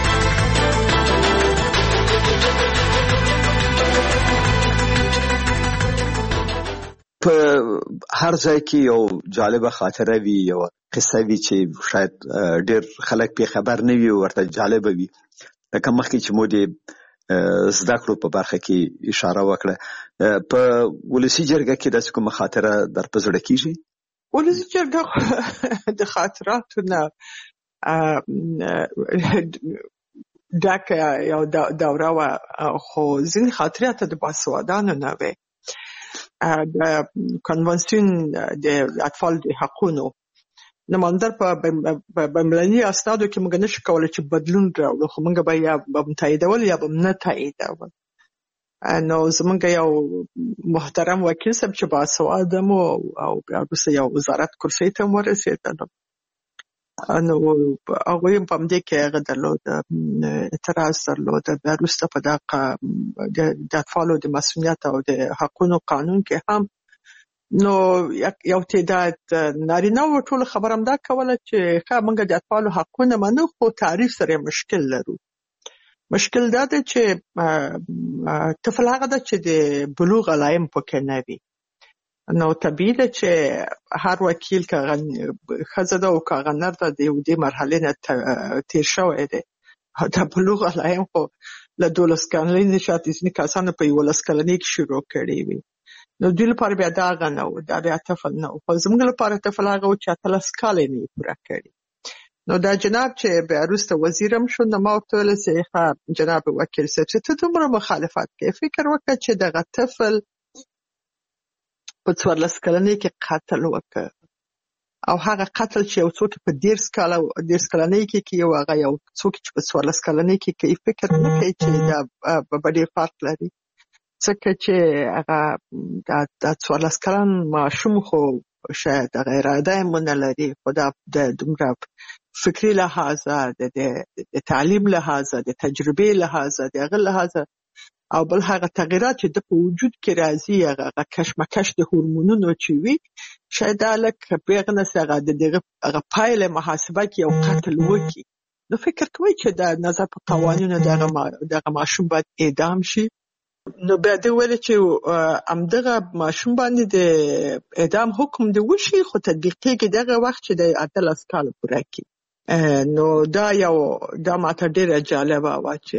په هر ځای کې یو جالبه خاطره وي، یو قصه وي چې شاید ډېر خلک په خبر نه وي، ورته جالبه وي. لکه مخکې چې مو د زده کړو په برخه کې اشاره وکړه، په ولسي جرګه کې داسې کومه خاطره در په زړه کېږي؟ ولسي جرګه د خاطراتو نه ډکه یو دوره وه، خو ځینې خاطرات د باسوادانو نه وې. د کنونسیون د اطفال د حقونو نماینده په بین‌المللي اسنادو کې موږ نشو کولی چې بدلون راوړو، خو موږ به یا به تاییدول یا به نه تاییدول. نو زمونږ یو محترم وکیل صاحب چې باسواده مو او بیا وروسته یو وزارت کرسۍ ته ورسېدلو، نو هغوی هم په همدې کې هغه درلود، اعتراض درلود. بیا وروسته په دغه د اطفالو د مسؤلیت او د حقونو قانون کې هم نو یو تعداد نارینه و ټول خبر همدا کوله چې ښه موږ د اطفالو حقونه منو، خو تعریف سره مشکل لرو. مشکل دا دی چې طفل هغه ده چې د بلوغ علایم پکې نه وي. نو طبیعي ده چې هر وکیل که ښځه ده او که هغه نر ده د دې مرحلې نه تیر شوی دی. د بلوغ علایم خو له 12 کلنۍ نه شاید ځینې کسانو په 11 کلنۍ کې شروع کړي وي. نو دوی لپاره بیا دا هغه نه و، دا بیا طفل نه و. خو زموږ لپاره طفل هغه و چې 18 کاله یې نه پوره کړي. نو دا جناب چې بیا وروسته وزیرم شو، نو ما ورته ویل چې جناب وکیل صاحب چې ته دومره مخالفت کوې، فکر وکړه چې دغه طفل په 14 کلنۍ کې قتل وکړ، او هغه قتل چې یو څوک په 13 کلنۍ کې کوي او هغه یو څوک چې په 14 کلنۍ کې کوي، فکر نه کوي چې دا به ډېر فرق لري. ځکه چې هغه دا 14 کلن ماشوم خو شاید هغه اراده یې نه لري، خو دا د دومره فکري لحاظه، د تعلیم لحاظه، د تجربې لحاظه، د هغه لحاظه، او بل هغه تغیرات چې د په وجود کې راځي، هغه کشمکش د هورمونونو چې وي، شاید دا لکه بېغه نسي هغه پایله محاسبه کې یو قتل وکړي. نو فکر کوي چې د نظر په قوانینو دغه ماشوم باید اعدام شي. نو بیا دې ویل چې همدغه ماشوم باندې د اعدام حکم دی وشي، خو تطبیق کېږي دغه وخت چې د 18 کاله پوره کړي. نو دا ماته ډېره جالبه وه چې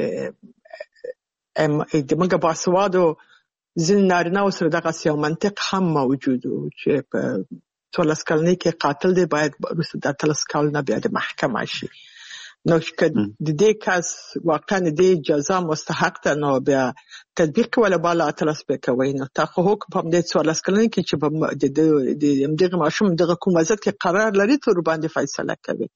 زموږ باسوادو ځینې نارینه‌و سره دغسې یو منطق هم موجود و چې په 14 کلنۍ کې قاتل دی باید وروسته د 18 کال نه بیا د محکمه شي. نو که د دې کس واقعا د دې جزا مستحق ده، نو بیا تطبیق کوله بالا 18 به کوي. نو تا خو حکم په همدې 14 کلنۍ کې چې د همدغه ماشوم دغه کوم وضعیت کې قرار لري تر باندې فیصله کوي.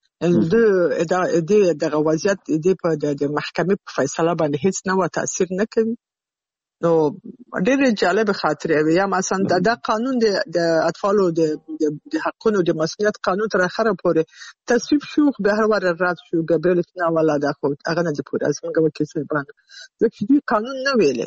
دغه وضعیت په د محکمې په فیصله باندې هیڅ نه تاثیر نه کوي. نو ډېر جالب خاطره وي. یا مثلا دا قانون د اطفالو د حقونو د مسؤلیت قانون تر اخره پورې تصویب شو، به هر واره رد شو، ګبرل نه ولا دا خو هغه نه دی پوره. څنګه وکیل صاحب ځکه چې قانون نه ویلې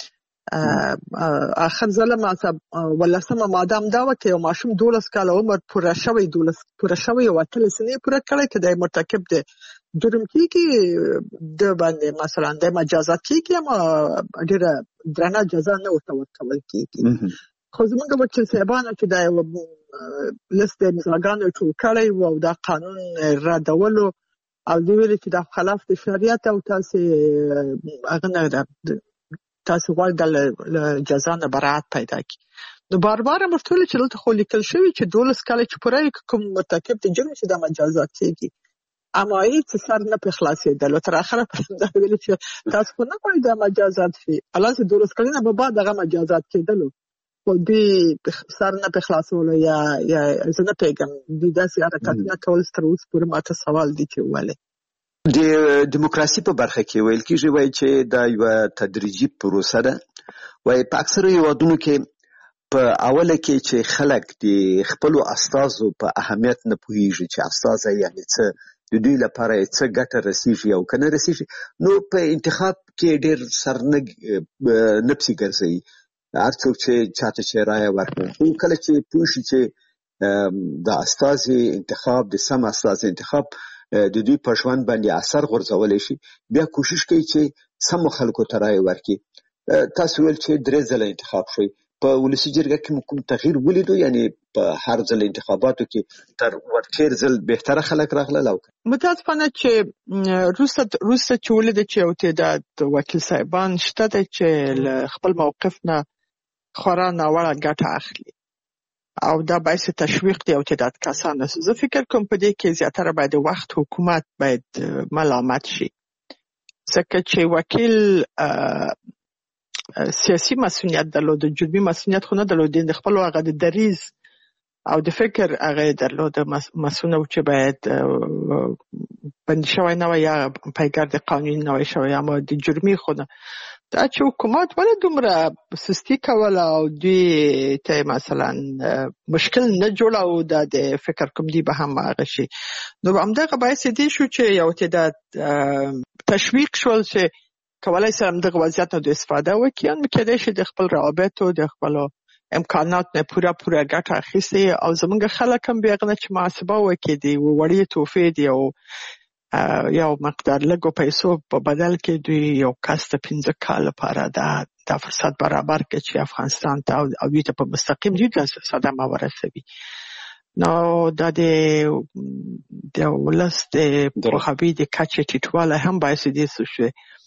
اخر ظلم صاحب ولا سم مادام دا وکي او ماشوم 12 کال عمر پوره شوی او 13 سنې پوره کړی ته د مرتکب د جرم کېږي د باندې مثلا د مجازات کېږي، اما ډېره درنه جزا نه ورته ورکول کېږي. خو زموږ وکیل صاحبانو چې دا یو لست د مزاګانو ټول کړی او دا قانون ردولو او دوی ویل چې د خلاف د شریعت او تاسې هغه نه تاسې غواړئ د جزا نه براعت پیدا کړي. نو بار مرتول چې دلته خو لیکل شوي چې 12 کاله چې پوره کوم مرتکب د جرم چې د مجازات کېږي اما هیڅ سر نه په خلاصېدل تر اخره دا ویل چې تاسو خو نه غواړئ د مجازات شي الان چې 12 کلونه به بعد هغه مجازات کېدلو خو دوی سر نه په خلاصولو یا زه نه پوهېږم دوی داسې حرکتونه کول تر اوسه پورې ماته سوال دي چې ولې. د دیموکراسي په برخه کې ویل کېږي وایي چې دا یوه تدریجي پروسه ده. وایي په اکثرو هېوادونو کې په اوله کې چې خلک د خپلو استازو په اهمیت نه پوهېږي چې استازی یعنې څه د دوی لپاره څه ګټه رسېږي او که نه رسېږي نو په انتخاب کې ډېر سر نه پسې ګرځوي. هر څوک چې چاته چې رایه ورکړي خو کله چې پوه شي چې د استازي انتخاب د سم استازي انتخاب د دوی په ژوند باندې اثر غورځولی شي بیا کوشش کوي چې سمو خلکو ته رایه ورکړي. تاسو ویل چې 3 ځله انتخاب شوی په ولسي جرګه کې کوم تغییر ولیدو یعنې په هر ځل انتخاباتو کې تر ورتېر ځل بهتره خلک راغلل او متاسفانه چې روسته چې ولیده چې یو تعداد وکیل صاحبان شته دی چې له خپل موقف نه خورا ناوړه ګټه اخلي او دا باعث تشویق دی او تعداد کسان. زه فکر کوم په دې کې زیاتره باید وخت حکومت باید ملامت شي ځکه چې وکیل سیاسي مسؤلیت درلود جرمي مسؤلیت خو نه درلود د خپل هغه د دریز او د فکر هغه درلود مسؤل چې باید بند شوی نه یا پیګر د قانون نه وي شوی اما د جرمي خو نه دا چې حکومت ولې دومره سستی کوله او دوی ته مثلا مشکل نه جوړاو د فکر کوم دی به هم هغه شي. نو همدغه باعث دی شو چې یو تعداد تشویق شول چې کولای شي همدغه وضعیت نه استفاده وکړي نو کېدای شي د خپل روابط او د خپل امکانات نه پوره ګټه اخیستي او زمونږ خلک هم بیا غنه چې محاسبه وکړي دی وړي توفید یو یو مقدار لږو پیسو په بدل کې دوی یو کس ته 15 کال لپاره دا فرصت برابر کړي چې افغانستان ته او دوی ته په مستقیم ډول صدمه ورسوي. نو دا د ولس د پوهاوي د کچې ټیټوالی هم باعث دې شوی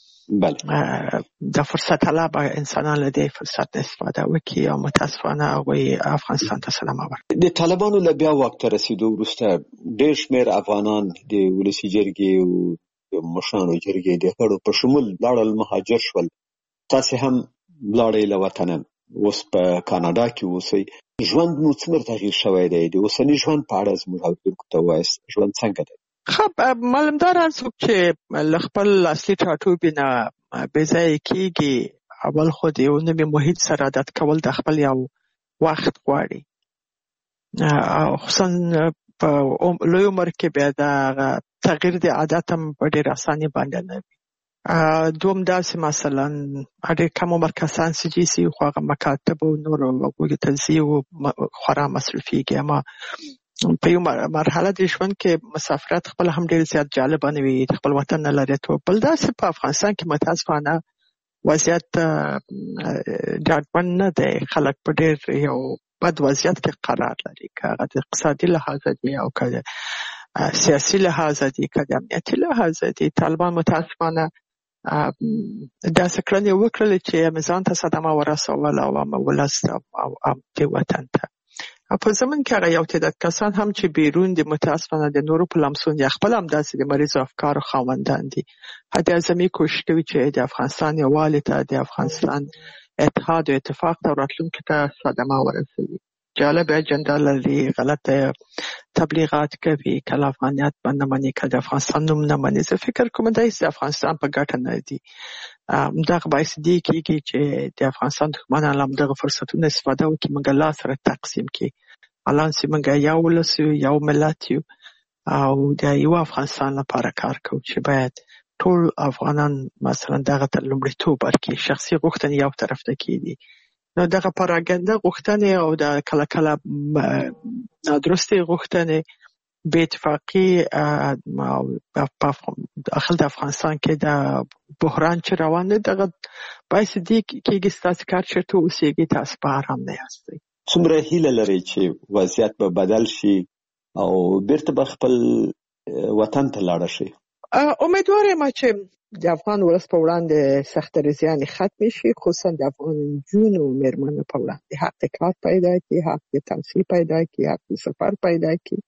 د فرصت طلب انسانان له دې فرصت استفاده وکړي او متاسفانه هغوی افغانستان ته سلام ورکړي. د طالبانو له بیا واک ته رسېدو وروسته ډېر شمېر افغانان د ولسي جرګې او د مشرانو جرګې د غړو په شمول لاړل مهاجر شول. تاسې هم لاړئ له وطنه اوس په کاناډا کې اوسئ. ژوند مو څومره تغییر شوی دی؟ د اوسني ژوند په اړه زموږ اورېدونکو ته ووایاست ژوند څنګه دی؟ معلومدار څوک چې له خپل اصلي ټاټوبي نه بې ځایه کېږي اول خو د یو نوي محیط سره عادت کول د خپل یو وخت غواړي خصوصا په لوی عمر کې بیا د تغییر د عادت هم په ډېر اساني باندې نه وي. دوم داسې مثلا ډېر کم عمر کسان چې سي خو هغه مکاتب او نور هغوی ته ځي او خورا مصرفېږي اما په یو مرحله د ژوند کې مسافرت خپل هم ډېر زیات جالبه نه وي د خپل وطن نه لرې تو بل داسې په افغانستان کې متاسفانه وضعیت ډاډمن نه دی. خلک په ډېر یو بد وضعیت کې قرار لري که هغه د اقتصادي لحاظه دي او که د سیاسي لحاظه دي که د امنیتي لحاظه دي. طالبان متاسفانه داسې کړنې وکړلې چې ځان ته صدمه ورسوله او ولس او د وطن ته په زمن کې هغه یو تعداد کسان هم چې بیرون د متاسفانه د نورو په لمسون یا خپل هم داسې د مریضو افکارو خاوندان دي هدي اعظمي کوشش کوي چې د افغانستان یووالي ته د افغانستان اتحاد او اتفاق ته راتلونکي ته صدمه ورسوي. جالب اجنډا لري غلطه تبلیغات کوي کله افغانیت باندې مني کله د افغانستان نوم نه مني. زه فکر کوم دا چې افغانستان په ګټه نه دی دغه باعث دی کېږي چې د افغانستان دښمنان هم دغه فرصتونه استفاده وکړي موږ لا سره تقسیم کړي الان چې موږ یو ولس یو ملت یو او د یو افغانستان لپاره کار کوو چې باید ټول افغانان مثلا دغه ته لومړیتوب ورکړي. شخصي غوښتنې یو طرف ته کېدي نو دغه پراګنده غوښتنې او د کله کله نادرستې غوښتنې بې اتفاقي داخل د افغانستان کې د بحران چې روان دی دغه باعث دی کېږي ستاسو کار چېرته اوسېږي تاسو په ارام نه یاستئ. څومره هیله لرئ چې وضعیت به بدل شي او بیرته به خپل وطن ته لاړ شي؟ امیدوار یم چې د افغان ولس په وړاندې سختدریزیان ختم شي، خصوصا د افغان نجونو او میرمنو په وړاندې حق د کار پیدا کړي، حق د تمثیل پیدا کړي، حق د سفر پیدا کړي.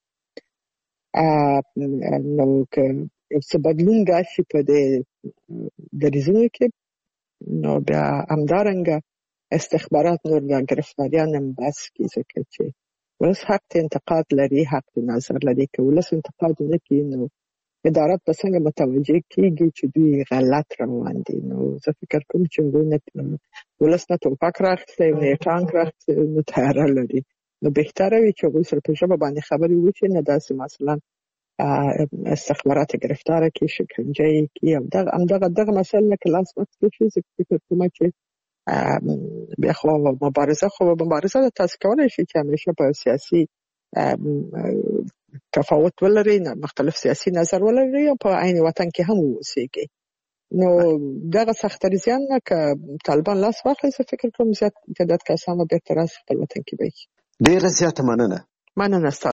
نو که یو څه بدلون راشي په دې دریځونو کې، نو بیا همدارنګه استخبارات نور د ګرفتاریان هم بس کړي، ځکه چې ولس حق ته انتقاد لري، حق د نظر لري. که ولس انتقاد ونه کړي نو ادارات به څنګه متوجه کیږي چې دوی غلط روان دي. نو زه فکر کوم چې ولس نه ټوپک راخیستی نه یې ټانک راخیستی نو تیاره لري، نو بهتره وي چې هغوی سره په ژبه باندې خبرې وکړي، نه داسې مثلا استخبارات ګرفتاره کړي، شکنجه یې کړي او دغه مسایل نه که لاس مخکې شي. زه فکر کوم چې بیا خو مبارزه د تاسو کولی شي چې همیشه په سیاسي تفاوت ولري، مختلف سیاسي نظر ولري او په عین وطن کې هم اوسېږي. نو دغه سختدریزیان نه که طالبان لاس واخلي، زه فکر کوم زیات تعداد کسان به بیرته راشي خپل وطن کې به. ډېره زیاته مننه.